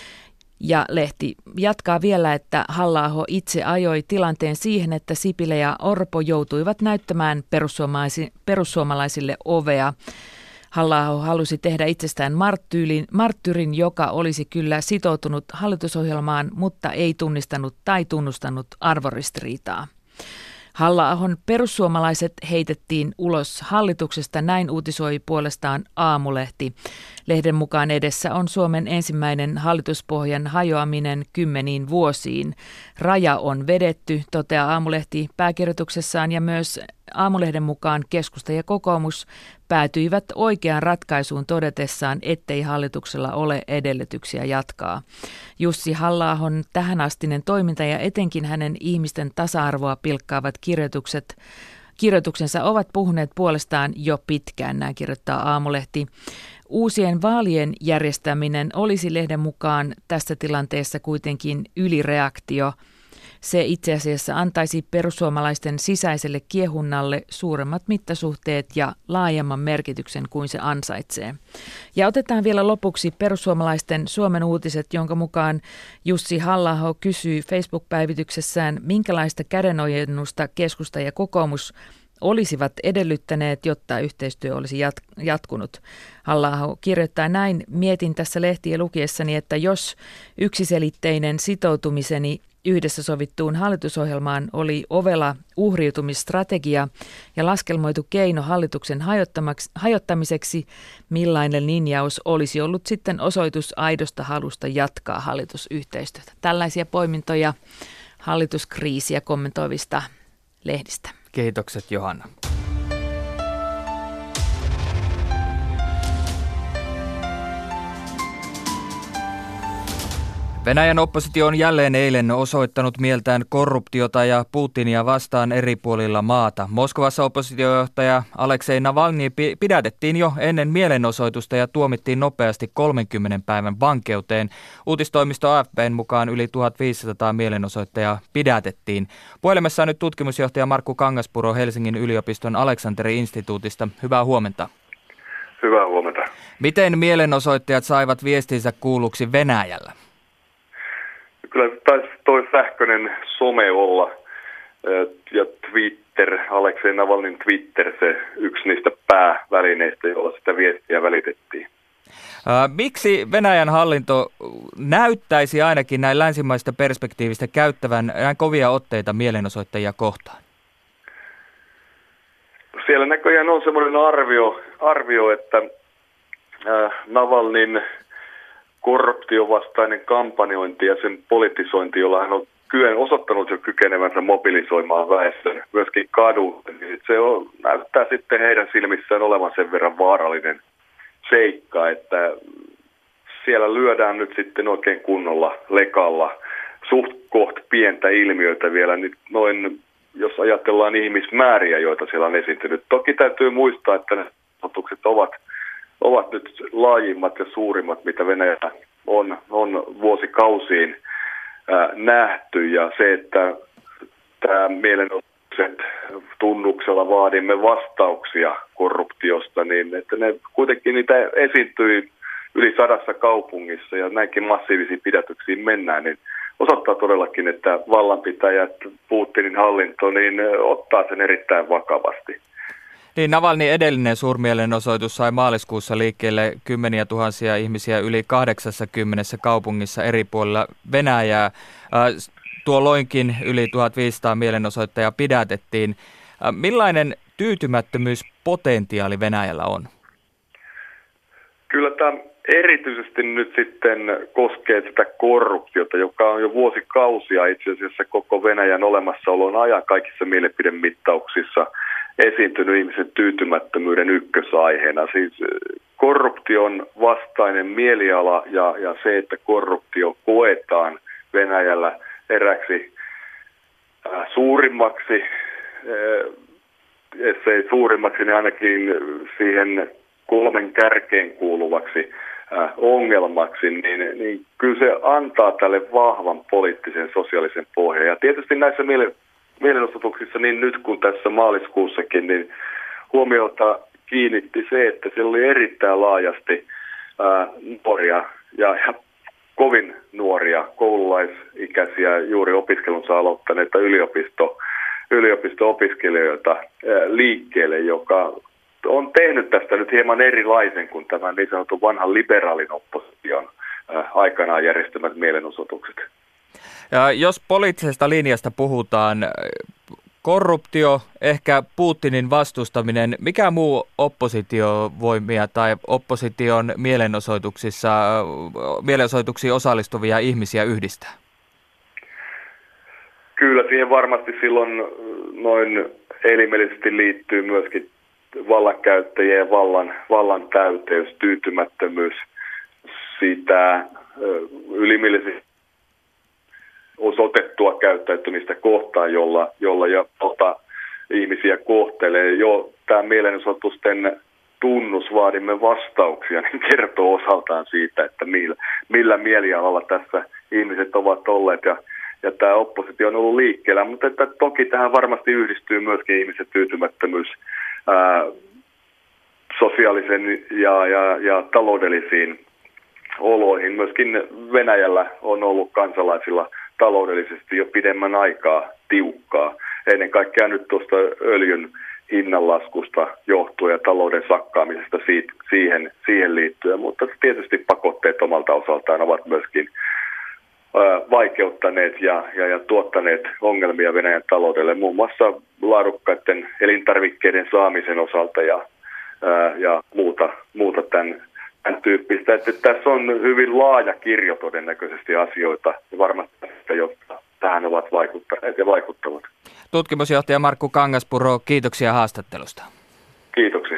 Ja lehti jatkaa vielä, että Halla-aho itse ajoi tilanteen siihen, että Sipilä ja Orpo joutuivat näyttämään perussuomalaisille ovea. Halla-aho halusi tehdä itsestään marttyyrin, joka olisi kyllä sitoutunut hallitusohjelmaan, mutta ei tunnistanut tai tunnustanut arvoristiriitaa. Halla-ahon perussuomalaiset heitettiin ulos hallituksesta, näin uutisoi puolestaan Aamulehti. Lehden mukaan edessä on Suomen ensimmäinen hallituspohjan hajoaminen 10 vuosiin. Raja on vedetty, toteaa Aamulehti pääkirjoituksessaan, ja myös Aamulehden mukaan keskusta ja kokoomus päätyivät oikeaan ratkaisuun todetessaan, ettei hallituksella ole edellytyksiä jatkaa. Jussi Halla-ahon tähänastinen toiminta ja etenkin hänen ihmisten tasa-arvoa pilkkaavat kirjoituksensa ovat puhuneet puolestaan jo pitkään, näin kirjoittaa Aamulehti. Uusien vaalien järjestäminen olisi lehden mukaan tässä tilanteessa kuitenkin ylireaktio. Se itse asiassa antaisi perussuomalaisten sisäiselle kiehunnalle suuremmat mittasuhteet ja laajemman merkityksen kuin se ansaitsee. Ja otetaan vielä lopuksi perussuomalaisten Suomen uutiset, jonka mukaan Jussi Halla-aho kysyy Facebook-päivityksessään, minkälaista kädenojennusta keskusta ja kokoomus olisivat edellyttäneet, jotta yhteistyö olisi jatkunut. Halla-aho kirjoittaa näin: mietin tässä lehtiä lukiessani, että jos yksiselitteinen sitoutumiseni yhdessä sovittuun hallitusohjelmaan oli ovela uhriutumisstrategia ja laskelmoitu keino hallituksen hajottamiseksi, millainen linjaus olisi ollut sitten osoitus aidosta halusta jatkaa hallitusyhteistyötä. Tällaisia poimintoja hallituskriisiä kommentoivista lehdistä. Kiitokset, Johanna. Venäjän oppositio on jälleen eilen osoittanut mieltään korruptiota ja Putinia vastaan eri puolilla maata. Moskovassa oppositiojohtaja Aleksei Navalny pidätettiin jo ennen mielenosoitusta ja tuomittiin nopeasti 30 päivän vankeuteen. Uutistoimisto AFP:n mukaan yli 1500 mielenosoittajaa pidätettiin. Puhelimessa on nyt tutkimusjohtaja Markku Kangaspuro Helsingin yliopiston Aleksanteri-instituutista. Hyvää huomenta. Hyvää huomenta. Miten mielenosoittajat saivat viestinsä kuulluksi Venäjällä? Kyllä taisi toi sähköinen some olla ja Twitter, Aleksei Navalnyn Twitter, se yksi niistä päävälineistä, joilla sitä viestiä välitettiin. Miksi Venäjän hallinto näyttäisi ainakin näin länsimaista perspektiivistä käyttävän näin kovia otteita mielenosoittajia kohtaan? Siellä näköjään on semmoinen arvio että Navalnyn korruptiovastainen kampanjointi ja sen politisointi, jolla hän on osoittanut jo kykenevänsä mobilisoimaan väestön myöskin kadulle, niin se näyttää sitten heidän silmissään olevan sen verran vaarallinen seikka, että siellä lyödään nyt sitten oikein kunnolla lekalla suht koht pientä ilmiötä vielä nyt noin, jos ajatellaan ihmismääriä, joita siellä on esiintynyt. Toki täytyy muistaa, että ne otukset ovat nyt laajimmat ja suurimmat, mitä Venäjällä on vuosikausiin nähty. Ja se, että tämä mielenosoitukset tunnuksella vaadimme vastauksia korruptiosta, niin että ne kuitenkin niitä esiintyi yli 100 kaupungissa ja näinkin massiivisiin pidätyksiin mennään, niin osoittaa todellakin, että vallanpitäjät, Putinin hallinto, niin ottaa sen erittäin vakavasti. Niin, Navalnyn edellinen suurmielenosoitus sai maaliskuussa liikkeelle kymmeniä tuhansia ihmisiä yli 80 kaupungissa eri puolilla Venäjää. Tuolloinkin yli 1500 mielenosoittajaa pidätettiin. Millainen tyytymättömyyspotentiaali Venäjällä on? Kyllä tämä erityisesti nyt sitten koskee sitä korruptiota, joka on jo vuosikausia itse asiassa koko Venäjän olemassaolon ajan kaikissa mielipidemittauksissa esiintynyt ihmisen tyytymättömyyden ykkösaiheena. Siis korruption vastainen mieliala ja se, että korruptio koetaan Venäjällä eräksi suurimmaksi, jos ei suurimmaksi, niin ainakin siihen 3 kärkeen kuuluvaksi ongelmaksi, niin kyllä se antaa tälle vahvan poliittisen sosiaalisen pohjan. Ja tietysti näissä mielenosoituksissa, niin nyt kuin tässä maaliskuussakin, niin huomiota kiinnitti se, että siellä oli erittäin laajasti nuoria ja kovin nuoria koululaisikäisiä juuri opiskelunsa aloittaneita yliopisto-opiskelijoita liikkeelle, joka on tehnyt tästä nyt hieman erilaisen kuin tämän niin sanotun vanhan liberaalin opposition aikanaan järjestämät mielenosoitukset. Ja jos poliittisesta linjasta puhutaan, korruptio, ehkä Putinin vastustaminen, mikä muu oppositiovoimia tai opposition mielenosoituksiin osallistuvia ihmisiä yhdistää? Kyllä siihen varmasti silloin noin elimellisesti liittyy myöskin vallankäyttäjien vallan täyteys, tyytymättömyys siitä ylimielisesti osoitettua käyttäytymistä kohtaan, jolla ihmisiä kohtelee. Jo tämä mielenosoitusten tunnus vaadimme vastauksia, niin kertoo osaltaan siitä, että millä mielialalla tässä ihmiset ovat olleet. ja tämä oppositio on ollut liikkeellä, mutta että toki tähän varmasti yhdistyy myöskin ihmisen tyytymättömyys sosiaalisen ja taloudellisiin oloihin. Myöskin Venäjällä on ollut kansalaisilla taloudellisesti jo pidemmän aikaa tiukkaa. Ennen kaikkea nyt tuosta öljyn hinnanlaskusta johtuen ja talouden sakkaamisesta siihen liittyen, mutta tietysti pakotteet omalta osaltaan ovat myöskin vaikeuttaneet ja tuottaneet ongelmia Venäjän taloudelle, muun muassa laadukkaiden elintarvikkeiden saamisen osalta ja muuta tämän tyyppistä. Että tässä on hyvin laaja kirjo todennäköisesti asioita ja varmasti jotka tähän ovat vaikuttaneet ja vaikuttavat. Tutkimusjohtaja Markku Kangaspuro, kiitoksia haastattelusta. Kiitoksia.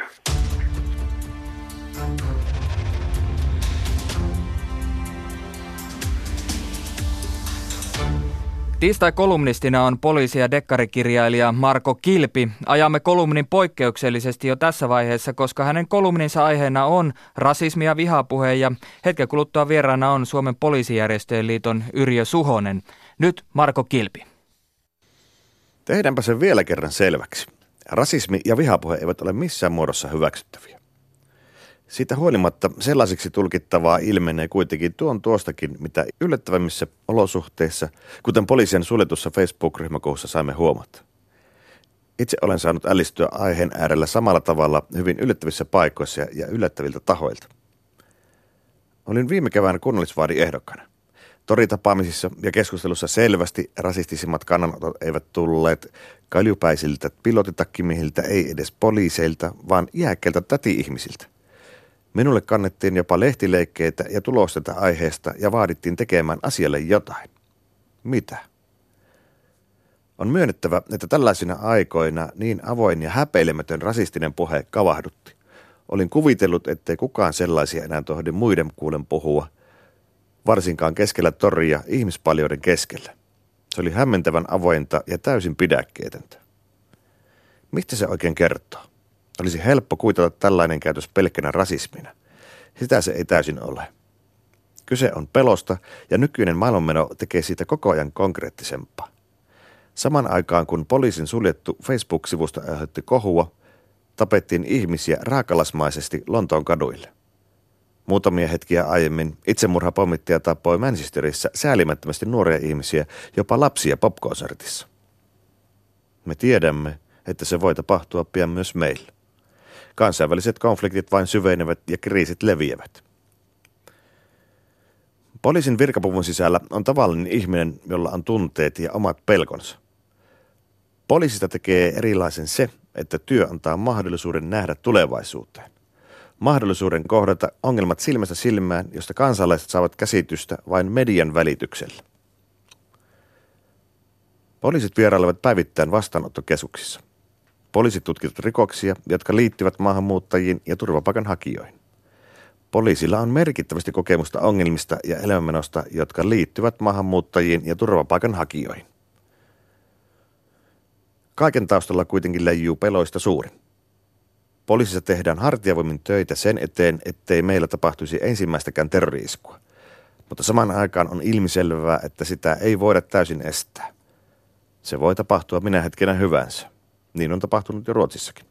Tiistai-kolumnistina on poliisi- ja dekkarikirjailija Marko Kilpi. Ajamme kolumnin poikkeuksellisesti jo tässä vaiheessa, koska hänen kolumninsa aiheena on rasismi ja vihapuhe ja hetken kuluttua vieraana on Suomen poliisijärjestöjen liiton Yrjö Suhonen. Nyt Marko Kilpi. Tehdäänpä se vielä kerran selväksi. Rasismi ja vihapuhe eivät ole missään muodossa hyväksyttäviä. Siitä huolimatta sellaisiksi tulkittavaa ilmenee kuitenkin tuostakin, mitä yllättävämmissä olosuhteissa, kuten poliisien suljetussa Facebook-ryhmäkohussa saimme huomata. Itse olen saanut ällistyä aiheen äärellä samalla tavalla hyvin yllättävissä paikoissa ja yllättäviltä tahoilta. Olin viime keväänä kunnallisvaaliehdokkaana. Toritapaamisissa ja keskustelussa selvästi rasistisimmat kannanotot eivät tulleet kaljupäisiltä pilotitakkimiehiltä, ei edes poliiseilta, vaan iäkkäiltä täti-ihmisiltä. Minulle kannettiin jopa lehtileikkeitä ja tulosteita aiheesta ja vaadittiin tekemään asialle jotain. Mitä? On myönnettävä, että tällaisina aikoina niin avoin ja häpeilemätön rasistinen puhe kavahdutti. Olin kuvitellut, ettei kukaan sellaisia enää tohdi muiden kuulen puhua, varsinkaan keskellä toria ihmispaljouden keskellä. Se oli hämmentävän avointa ja täysin pidäkkeetöntä. Mistä se oikein kertoo? Olisi helppo kuitata tällainen käytös pelkkänä rasismina. Sitä se ei täysin ole. Kyse on pelosta ja nykyinen maailmanmeno tekee siitä koko ajan konkreettisempaa. Saman aikaan kun poliisin suljettu Facebook-sivusto aiheutti kohua, tapettiin ihmisiä raakalasmaisesti Lontoon kaduille. Muutamia hetkiä aiemmin itsemurhapommittaja tappoi Manchesterissa säälimättömästi nuoria ihmisiä, jopa lapsia popkonsertissa. Me tiedämme, että se voi tapahtua pian myös meillä. Kansainväliset konfliktit vain syvenevät ja kriisit leviävät. Poliisin virkapuvun sisällä on tavallinen ihminen, jolla on tunteet ja omat pelkonsa. Poliisista tekee erilaisen se, että työ antaa mahdollisuuden nähdä tulevaisuuteen. Mahdollisuuden kohdata ongelmat silmästä silmään, josta kansalaiset saavat käsitystä vain median välityksellä. Poliisit vierailevat päivittäin vastaanottokeskuksissa. Poliisit tutkivat rikoksia, jotka liittyvät maahanmuuttajiin ja turvapaikanhakijoihin. Poliisilla on merkittävästi kokemusta ongelmista ja elämänmenosta, jotka liittyvät maahanmuuttajiin ja turvapaikanhakijoihin. Kaiken taustalla kuitenkin leijuu peloista suurin. Poliisissa tehdään hartiavoimin töitä sen eteen, ettei meillä tapahtuisi ensimmäistäkään terrori-iskua. Mutta samaan aikaan on ilmiselvää, että sitä ei voida täysin estää. Se voi tapahtua minä hetkenä hyvänsä. Niin on tapahtunut jo Ruotsissakin.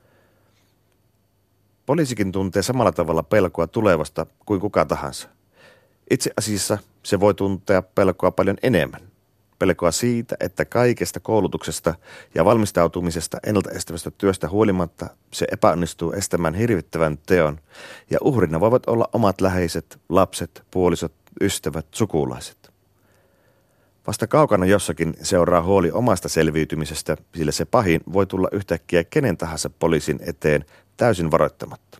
Poliisikin tuntee samalla tavalla pelkoa tulevasta kuin kuka tahansa. Itse asiassa se voi tuntea pelkoa paljon enemmän. Pelkoa siitä, että kaikesta koulutuksesta ja valmistautumisesta ennaltaestävästä työstä huolimatta se epäonnistuu estämään hirvittävän teon ja uhrina voivat olla omat läheiset, lapset, puolisot, ystävät, sukulaiset. Vasta kaukana jossakin seuraa huoli omasta selviytymisestä, sillä se pahin voi tulla yhtäkkiä kenen tahansa poliisin eteen täysin varoittamatta.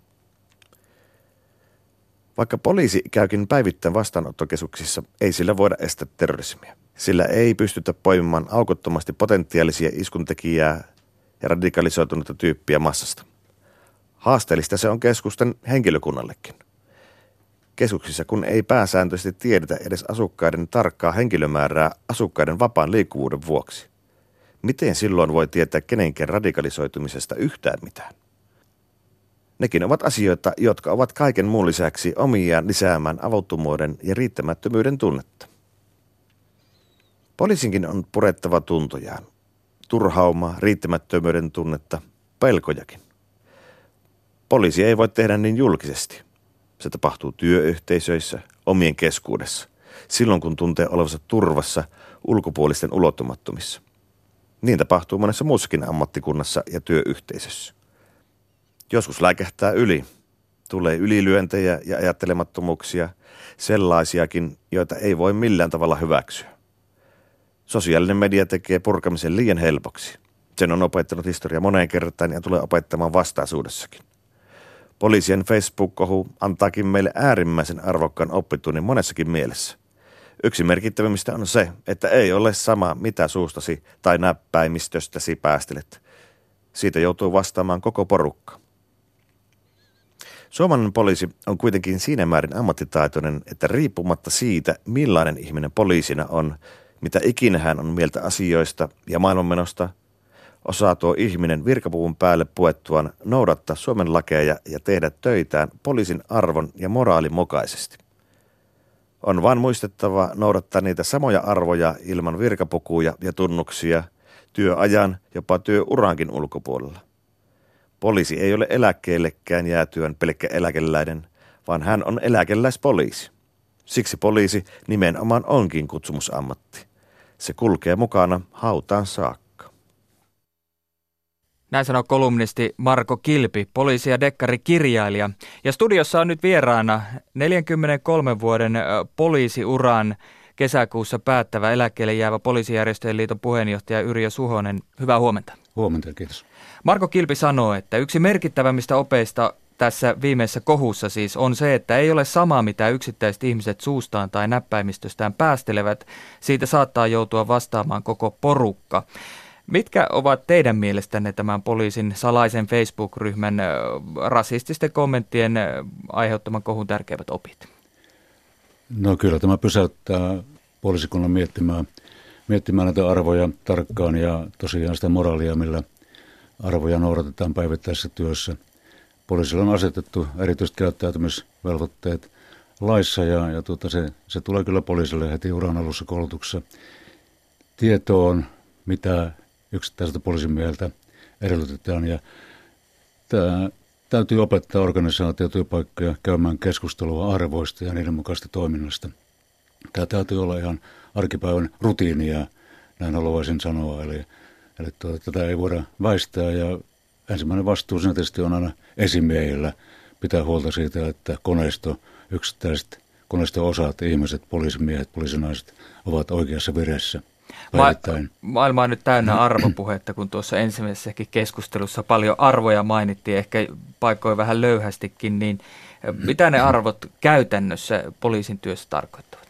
Vaikka poliisi käykin päivittäin vastaanottokeskuksissa, ei sillä voida estää terrorismia. Sillä ei pystytä poimimaan aukottomasti potentiaalisia iskuntekijää ja radikalisoitunutta tyyppiä massasta. Haasteellista se on keskusten henkilökunnallekin. Keskuksissa kun ei pääsääntöisesti tiedetä edes asukkaiden tarkkaa henkilömäärää asukkaiden vapaan liikkuvuuden vuoksi. Miten silloin voi tietää kenenkään radikalisoitumisesta yhtään mitään? Nekin ovat asioita, jotka ovat kaiken muun lisäksi omiaan lisäämään avuttomuuden ja riittämättömyyden tunnetta. Poliisinkin on purettava tuntojaan. Turhaumaa, riittämättömyyden tunnetta, pelkojakin. Poliisi ei voi tehdä niin julkisesti. Se tapahtuu työyhteisöissä, omien keskuudessa, silloin kun tuntee olevansa turvassa ulkopuolisten ulottumattomissa. Niin tapahtuu monessa muussakin ammattikunnassa ja työyhteisössä. Joskus läikähtää yli. Tulee ylilyöntejä ja ajattelemattomuuksia, sellaisiakin, joita ei voi millään tavalla hyväksyä. Sosiaalinen media tekee purkamisen liian helpoksi. Sen on opettanut historia moneen kertaan ja tulee opettamaan vastaisuudessakin. Poliisien Facebook-kohu antaakin meille äärimmäisen arvokkaan oppitunnin monessakin mielessä. Yksi merkittävimmistä on se, että ei ole sama, mitä suustasi tai näppäimistöstäsi päästelet. Siitä joutuu vastaamaan koko porukka. Suomalainen poliisi on kuitenkin siinä määrin ammattitaitoinen, että riippumatta siitä, millainen ihminen poliisina on, mitä ikinä hän on mieltä asioista ja maailmanmenosta, osaa tuo ihminen virkapuvun päälle puettuaan noudattaa Suomen lakeja ja tehdä töitään poliisin arvon ja moraalin mukaisesti. On vain muistettava noudattaa niitä samoja arvoja ilman virkapukuja ja tunnuksia, työajan, jopa työurankin ulkopuolella. Poliisi ei ole eläkkeellekään jäätyön pelkkä eläkeläinen, vaan hän on eläkeläispoliisi. Siksi poliisi nimenomaan onkin kutsumusammatti. Se kulkee mukana hautaan saakka. Näin sanoo kolumnisti Marko Kilpi, poliisi- ja dekkarikirjailija. Ja studiossa on nyt vieraana 43 vuoden poliisiuran kesäkuussa päättävä eläkkeelle jäävä Poliisijärjestöjen liiton puheenjohtaja Yrjö Suhonen. Hyvää huomenta. Huomenta, kiitos. Marko Kilpi sanoo, että yksi merkittävämmistä opeista tässä viimeisessä kohussa siis on se, että ei ole sama, mitä yksittäiset ihmiset suustaan tai näppäimistöstään päästelevät. Siitä saattaa joutua vastaamaan koko porukka. Mitkä ovat teidän mielestänne tämän poliisin salaisen Facebook-ryhmän rasististen kommenttien aiheuttaman kohun tärkeimmät opit? No kyllä tämä pysäyttää poliisikunnan miettimään näitä arvoja tarkkaan ja tosiaan sitä moraalia, millä arvoja noudatetaan päivittäisessä työssä. Poliisilla on asetettu erityiset käyttäytymisvelvoitteet laissa ja se tulee kyllä poliisille heti uran alussa koulutuksessa tietoon, mitä yksittäiseltä poliisimieheltä edellytetään. Ja tämä täytyy opettaa organisaatiotyöpaikkoja käymään keskustelua arvoista ja niiden mukaista toiminnasta. Tämä täytyy olla ihan arkipäivän rutiinia, näin haluaisin sanoa. Eli tätä ei voida väistää ja ensimmäinen vastuu siinä tietysti on aina esimiehillä pitää huolta siitä, että yksittäiset koneisто-osat, ihmiset, poliisimiehet, poliisinaiset ovat oikeassa vireessä. Maailma on nyt täynnä arvopuhetta, kun tuossa ensimmäisessäkin keskustelussa paljon arvoja mainittiin, ehkä paikoin vähän löyhästikin, niin mitä ne arvot käytännössä poliisin työssä tarkoittavat?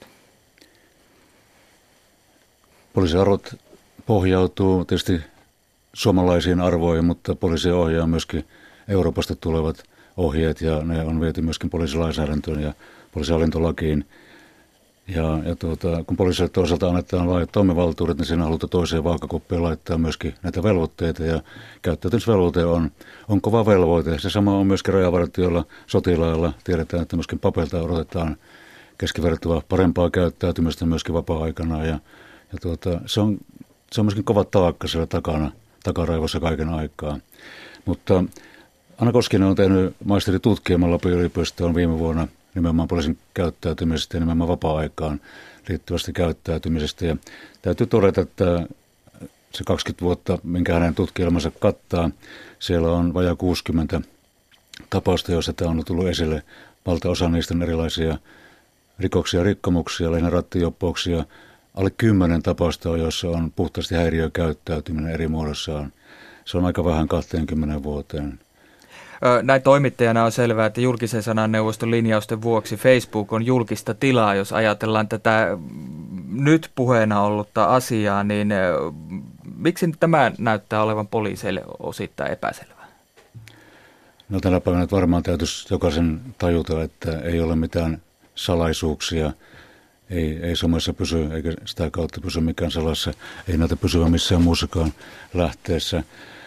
Poliisiarvot pohjautuu tietysti suomalaisiin arvoihin, mutta poliisi ohjaa myöskin Euroopasta tulevat ohjeet ja ne on viety myöskin poliisilainsäädäntöön ja poliisihallintolakiin. Ja kun poliisille toisaalta annetaan laajat toimivaltuudet, niin siinä halutaan toiseen vaakakuppiin laittaa myöskin näitä velvoitteita. Ja käyttäytymisvelvoite on kova velvoite. Se sama on myöskin rajavartijoilla, sotilailla. Tiedetään, että myöskin papelta odotetaan keskivertoa parempaa käyttäytymistä myöskin vapaa-aikana. Ja se on myöskin kova taakka siellä takaraivossa kaiken aikaa. Mutta Anna Koskinen on tehnyt maisteritutkielman Lapin yliopistoon viime vuonna nimenomaan poliisin käyttäytymisestä ja nimenomaan vapaa-aikaan liittyvästä käyttäytymisestä. Ja täytyy todeta, että se 20 vuotta, minkä hänen tutkielmansa kattaa, siellä on vajaa 60 tapausta, joissa tämä on tullut esille. Valtaosa niistä on erilaisia rikoksia, rikkomuksia, lähinnä rattijuoppouksia. Alle 10 tapausta on, joissa on puhtaasti häiriökäyttäytyminen eri muodossaan. Se on aika vähän 20 vuoteen. Näin toimittajana on selvää, että julkisen sanan neuvoston linjausten vuoksi Facebook on julkista tilaa. Jos ajatellaan tätä nyt puheena ollutta asiaa, niin miksi tämä näyttää olevan poliiseille osittain epäselvää? No tänä päivänä varmaan täytyisi jokaisen tajuta, että ei ole mitään salaisuuksia. Ei somessa pysy, eikä sitä kautta pysy mikään salassa. Ei näitä pysyä missään muussakaan lähteessä.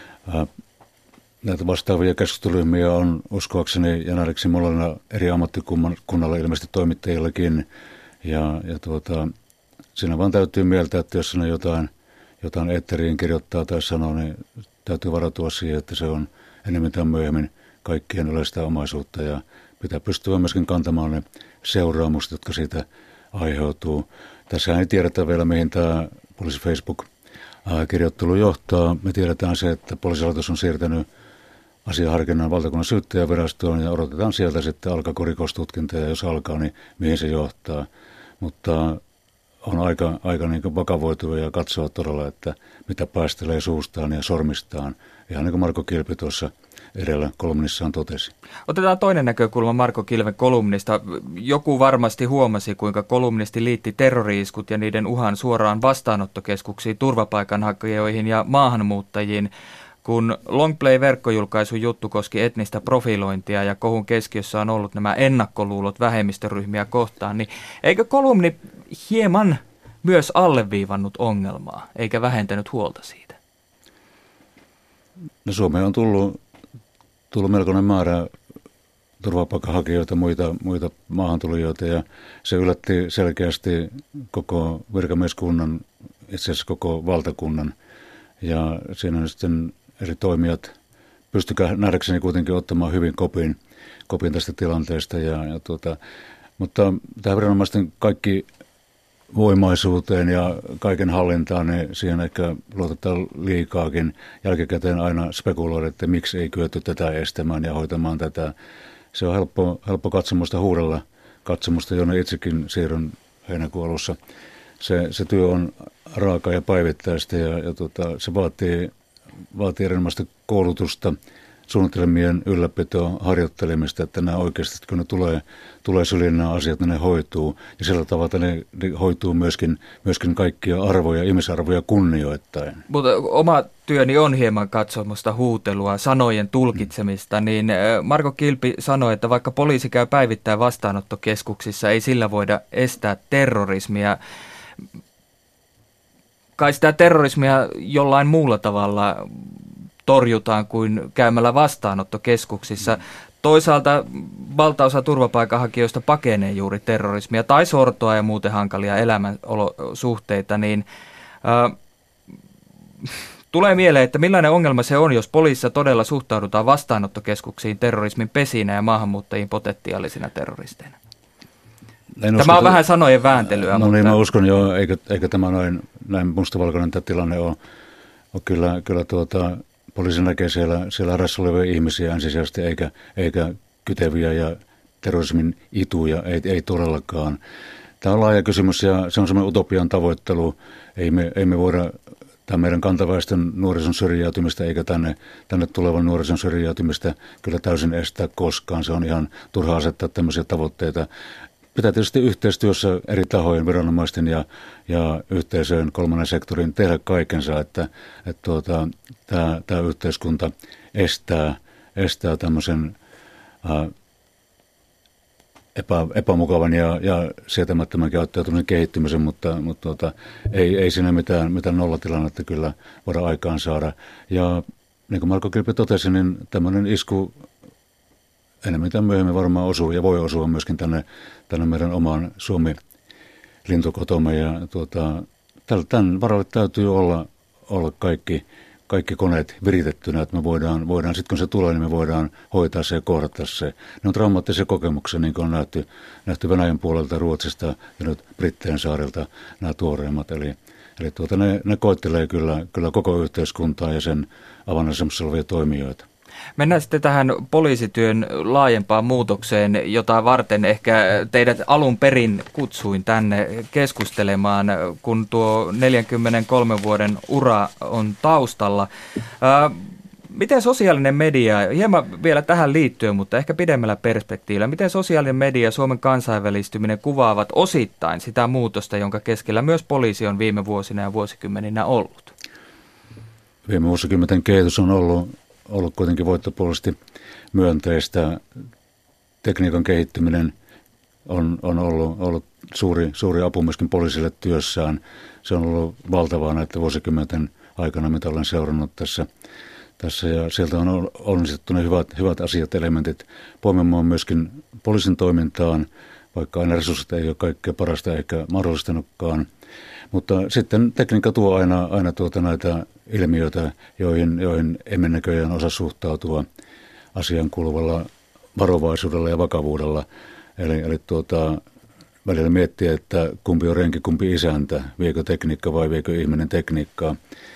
Näitä vastaavia keskusteluryhmiä on uskoakseni ja nähdäkseni molemmilla eri ammattikunnalla ilmeisesti toimittajillakin. Ja siinä vaan täytyy mieltää, että jos sinne jotain eetteriin kirjoittaa tai sanoo, niin täytyy varautua siihen, että se on enemmän tai myöhemmin kaikkien yleistä omaisuutta ja pitää pystyä myöskin kantamaan ne seuraamukset, jotka siitä aiheutuu. Tässä ei tiedetä vielä, mihin tämä poliisi Facebook-kirjoittelu johtaa. Me tiedetään se, että poliisihallitus on siirtänyt asiaharkinnan valtakunnan syyttäjävirastoon ja odotetaan sieltä sitten alkaako rikostutkinta ja jos alkaa, niin mihin se johtaa. Mutta on aika niin kuin vakavoitua ja katsoa todella, että mitä päästelee suustaan ja sormistaan. Ihan niin kuin Marko Kilpi tuossa edellä kolumnissaan totesi. Otetaan toinen näkökulma Marko Kilven kolumnista. Joku varmasti huomasi, kuinka kolumnisti liitti terrori-iskut ja niiden uhan suoraan vastaanottokeskuksiin, turvapaikanhakijoihin ja maahanmuuttajiin. Kun Longplay-verkkojulkaisun juttu koski etnistä profilointia ja kohun keskiössä on ollut nämä ennakkoluulot vähemmistöryhmiä kohtaan, niin eikö kolumni hieman myös alleviivannut ongelmaa, eikä vähentänyt huolta siitä? No Suomeen on tullut melkoinen määrä turvapaikanhakijoita, muita maahantulijoita ja se yllätti selkeästi koko virkamieskunnan, itse asiassa koko valtakunnan. Ja siinä sitten eri toimijat pystykää nähdäkseni kuitenkin ottamaan hyvin kopin tästä tilanteesta. Mutta tähän viranomaisten kaikki voimaisuuteen ja kaiken hallintaan, niin siihen ehkä luotetaan liikaakin. Jälkikäteen aina spekuloida, että miksi ei kyetty tätä estämään ja hoitamaan tätä. Se on helppo katsomusta huudella katsomusta, jonne itsekin siirryn heinäkuun alussa. Se työ on raaka ja päivittäistä ja se vaatii erinomaista koulutusta, suunnitelmien ylläpitoa, harjoittelemista, että nämä oikeasti, kun ne tulee syliin nämä asiat, niin ne hoituu. Ja sillä tavalla ne hoituu myöskin kaikkia arvoja, ihmisarvoja kunnioittaen. Mutta oma työni on hieman katsomusta huutelua, sanojen tulkitsemista, niin Marko Kilpi sanoi, että vaikka poliisi käy päivittäin vastaanottokeskuksissa, ei sillä voida estää terrorismia. Kai sitä terrorismia jollain muulla tavalla torjutaan kuin käymällä vastaanottokeskuksissa. Toisaalta valtaosa turvapaikanhakijoista pakenee juuri terrorismia tai sortoa ja muuten hankalia elämänolosuhteita, niin tulee mieleen, että millainen ongelma se on, jos poliisissa todella suhtaudutaan vastaanottokeskuksiin terrorismin pesinä ja maahanmuuttajiin potentiaalisina terroristeina. Tämä on vähän sanojen vääntelyä. No niin, mä uskon jo, eikä tämä näin mustavalkoinen tämä tilanne ole. Kyllä poliisi näkee siellä hädässä olevia ihmisiä ensisijaisesti, eikä kyteviä ja terrorismin ituja, ei todellakaan. Tämä on laaja kysymys ja se on semmoinen utopian tavoittelu. Ei me voida tämän meidän kantaväestön nuorison syrjäytymistä eikä tänne tulevan nuorison syrjäytymistä kyllä täysin estää koskaan. Se on ihan turha asettaa tämmöisiä tavoitteita. Pitää tietysti yhteistyössä eri tahojen, viranomaisten ja yhteisöjen, kolmannen sektorin tehdä kaikensa, että tämä yhteiskunta estää tämmöisen epämukavan ja sietämättömän käyttäytymisen kehittymisen, mutta ei siinä mitään nollatilannetta kyllä voida aikaan saada. Ja niin kuin Marko Kilpi totesi, niin tämmöinen isku enemmän tai myöhemmin varmaan osuu ja voi osua myöskin tänne meidän omaan Suomi-lintukotomme. Ja tämän varalle täytyy olla kaikki koneet viritettynä, että me voidaan sitten kun se tulee, niin me voidaan hoitaa se ja kohdata se. Ne on traumaattisia kokemuksia, niin kuin on nähty Venäjän puolelta, Ruotsista ja nyt Brittein saarelta nämä tuoreimmat. Eli ne koettelee kyllä koko yhteiskuntaa ja sen avainasemassa olevia toimijoita. Mennään sitten tähän poliisityön laajempaan muutokseen, jota varten ehkä teidät alun perin kutsuin tänne keskustelemaan, kun tuo 43 vuoden ura on taustalla. Miten sosiaalinen media, hieman vielä tähän liittyen, mutta ehkä pidemmällä perspektiivillä, miten sosiaalinen media ja Suomen kansainvälistyminen kuvaavat osittain sitä muutosta, jonka keskellä myös poliisi on viime vuosina ja vuosikymmeninä ollut? Viime vuosikymmenten kehitys on ollut kuitenkin voittopuolisesti myönteistä. Tekniikan kehittyminen on ollut suuri apu myöskin poliisille työssään. Se on ollut valtavaa näiden vuosikymmenten aikana, mitä olen seurannut tässä ja sieltä on onnistettu ne hyvät asiat, elementit poimimaan myöskin poliisin toimintaan, vaikka aina resurssit ei ole kaikkea parasta ehkä mahdollistanutkaan. Mutta sitten tekniikka tuo aina näitä ilmiöitä, joihin emme näköjään osaa suhtautua asian kuuluvalla varovaisuudella ja vakavuudella. Eli välillä miettiä, että kumpi on renki, kumpi isäntä, viekö tekniikka vai viekö ihminen tekniikkaa.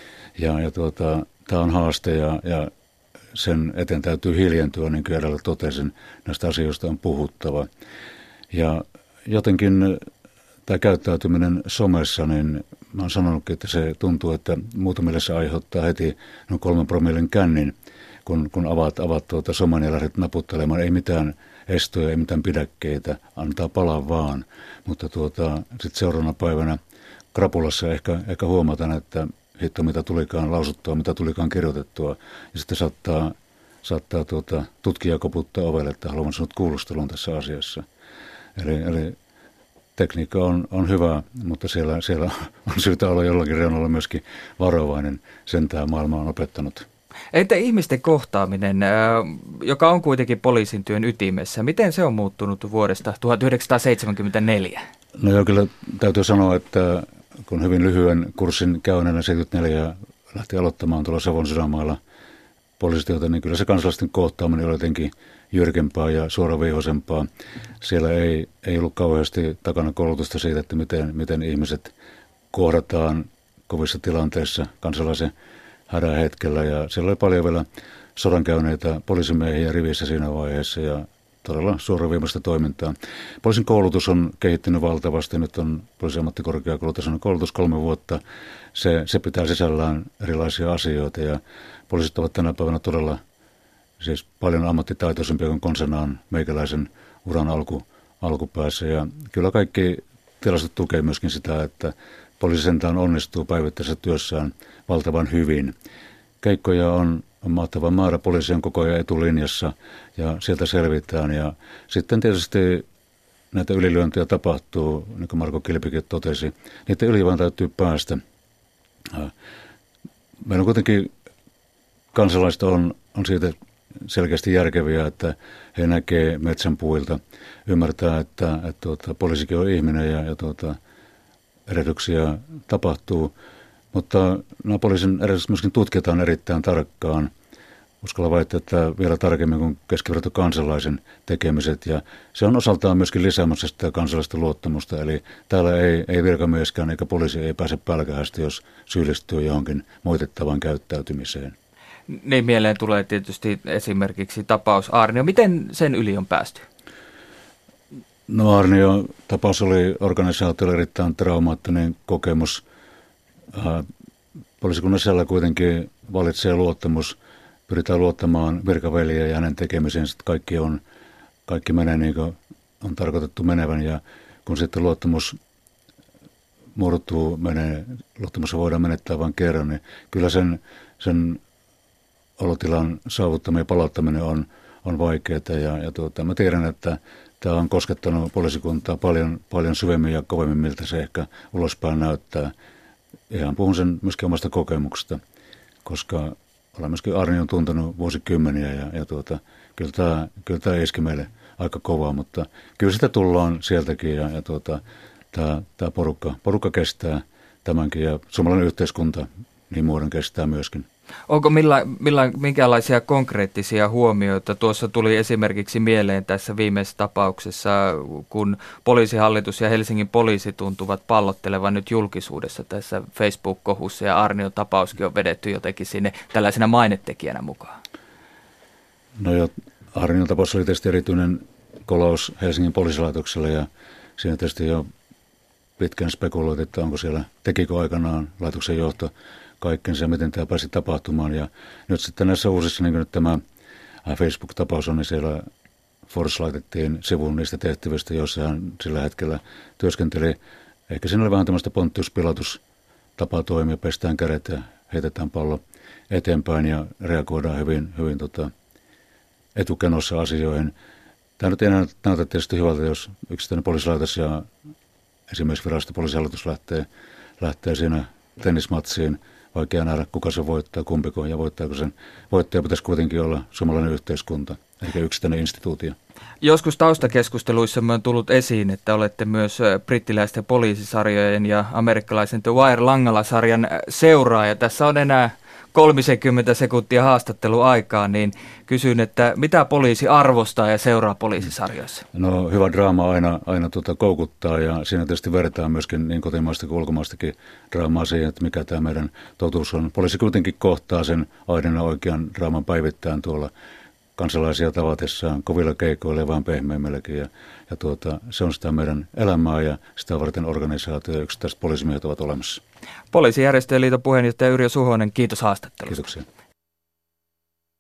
Tämä on haaste ja sen eteen täytyy hiljentyä, niin kuin edellä totesin, näistä asioista on puhuttava. Ja jotenkin tämä käyttäytyminen somessa, niin mä oon sanonutkin, että se tuntuu, että muutamille se aiheuttaa heti noin 3 promillen kännin, kun avaat somen ja lähdet naputtelemaan. Ei mitään estoja, ei mitään pidäkkeitä, antaa palaa vaan. Mutta sitten seuraavana päivänä krapulassa ehkä huomataan, että hitto mitä tulikaan lausuttua, mitä tulikaan kirjoitettua. Ja sitten saattaa tutkija koputtaa ovelle, että haluan sinut kuulustelun tässä asiassa. Eli tekniikka on hyvä, mutta siellä on syytä olla jollakin reunalla myöskin varovainen. Sen tämä maailma on opettanut. Entä ihmisten kohtaaminen, joka on kuitenkin poliisin työn ytimessä, miten se on muuttunut vuodesta 1974? No joo, kyllä täytyy sanoa, että kun hyvin lyhyen kurssin käyneenä 74 lähti aloittamaan tuolla Savon sydänmaalla poliisityötä, niin kyllä se kansalaisten kohtaaminen oli jotenkin jyrkempää ja suoraviivaisempaa. Siellä ei ollut kauheasti takana koulutusta siitä, että miten ihmiset kohdataan kovissa tilanteissa kansalaisen hädän hetkellä. Ja siellä oli paljon vielä sodankäyneitä poliisimiehiä rivissä siinä vaiheessa ja todella suoraviivaista toimintaa. Poliisin koulutus on kehittynyt valtavasti. Nyt on poliisiammattikorkeakoulutasoinen koulutus 3 vuotta. Se pitää sisällään erilaisia asioita ja poliisit ovat tänä päivänä todella siis paljon ammattitaitoisempia kuin konsanaan meikäläisen uran alkupäässä. Ja kyllä kaikki tilastot tukee myöskin sitä, että poliisi sentään onnistuu päivittäisessä työssään valtavan hyvin. Keikkoja on mahtava määrä, poliisi on koko ajan etulinjassa ja sieltä selvitään. Ja sitten tietysti näitä ylilyöntejä tapahtuu, niin kuin Marko Kilpikin totesi, niitä yli vaan täytyy päästä. Meillä on kuitenkin kansalaiset on siitä selkeästi järkeviä, että he näkee metsän puilta, ymmärtää, että poliisikin on ihminen ja erehdyksiä tapahtuu. Mutta nämä poliisin erehdykset myöskin tutkitaan erittäin tarkkaan. Uskalla väittää, että vielä tarkemmin kuin keskiverto kansalaisen tekemiset. Ja se on osaltaan myöskin lisäämässä sitä kansalaisten luottamusta. Eli täällä ei virkamieskään eikä poliisi ei pääse pälkähästi, jos syyllistyy johonkin moitettavaan käyttäytymiseen. Niin mieleen tulee tietysti esimerkiksi tapaus Aarnio. Miten sen yli on päästy? No Aarnio-tapaus oli organisaatiolle erittäin traumaattinen kokemus. Poliisikunnan sisällä kuitenkin valitsee luottamus. Pyritään luottamaan virkaveljeen ja hänen tekemisiinsä, että kaikki menee niin kuin on tarkoitettu menevän. Ja kun sitten luottamus murtuu, luottamus voidaan menettää vain kerran, niin kyllä sen olotilan saavuttaminen ja palauttaminen on vaikeaa. Ja mä tiedän, että tämä on koskettanut poliisikuntaa paljon syvemmin ja kovemmin, miltä se ehkä ulospäin näyttää. Ihan puhun sen myöskin omasta kokemuksesta, koska olen myöskin Arnion tuntenut vuosikymmeniä ja kyllä tämä iski meille aika kovaa, mutta kyllä sitä tullaan sieltäkin ja tämä porukka kestää tämänkin ja suomalainen yhteiskunta niin muodon kestää myöskin. Onko minkälaisia konkreettisia huomioita? Tuossa tuli esimerkiksi mieleen tässä viimeisessä tapauksessa, kun poliisihallitus ja Helsingin poliisi tuntuvat pallottelevan nyt julkisuudessa tässä Facebook-kohussa ja Aarnion tapauskin on vedetty jotenkin sinne tällaisena mainetekijänä mukaan. No jo, Aarnion tapaus oli tietysti erityinen kolaus Helsingin poliisilaitokselle ja siinä tietysti jo pitkään spekuloitiin, että onko siellä, tekikö aikanaan laitoksen johto kaikkensa ja miten tämä pääsi tapahtumaan. Ja nyt sitten näissä uusissa, niin kuin nyt tämä Facebook-tapaus on, niin siellä Force laitettiin sivuun niistä tehtävistä, joissa hän sillä hetkellä työskenteli. Ehkä siinä oli vähän tämmöistä Pontius Pilatus tapaa toimia, pestään kädet ja heitetään pallo eteenpäin ja reagoidaan hyvin etukenossa asioihin. Tämä nyt ei näytä tietysti hyvältä, jos yksittäinen poliisilaitos ja esimerkiksi virasto poliisihallitus lähtee siinä tennismatsiin. Vaikea nähdä, kuka se voittaa, kumpiko ja voittaako sen. Voittaja pitäisi kuitenkin olla suomalainen yhteiskunta. eikä yksittäinen instituutio. Joskus taustakeskusteluissa on tullut esiin, että olette myös brittiläisten poliisisarjojen ja amerikkalaisen The Wire-Langalla-sarjan seuraaja. Tässä on enää 30 sekuntia haastatteluaikaa, niin kysyn, että mitä poliisi arvostaa ja seuraa poliisisarjoissa? No hyvä draama aina koukuttaa ja siinä tietysti vertaa myöskin niin kotimaista kuin ulkomaistakin draamaa siihen, että mikä tämä meidän totuus on. Poliisi kuitenkin kohtaa sen aina oikean draaman päivittäin tuolla kansalaisia tavatessaan kovilla keikoilla ja vaan pehmeimmilläkin. Ja se on sitä meidän elämää ja sitä varten organisaatio ja yksittäiset poliisimiehet ovat olemassa. Poliisijärjestöjen liiton puheenjohtaja Yrjö Suhonen, kiitos haastattelusta. Kiitoksia.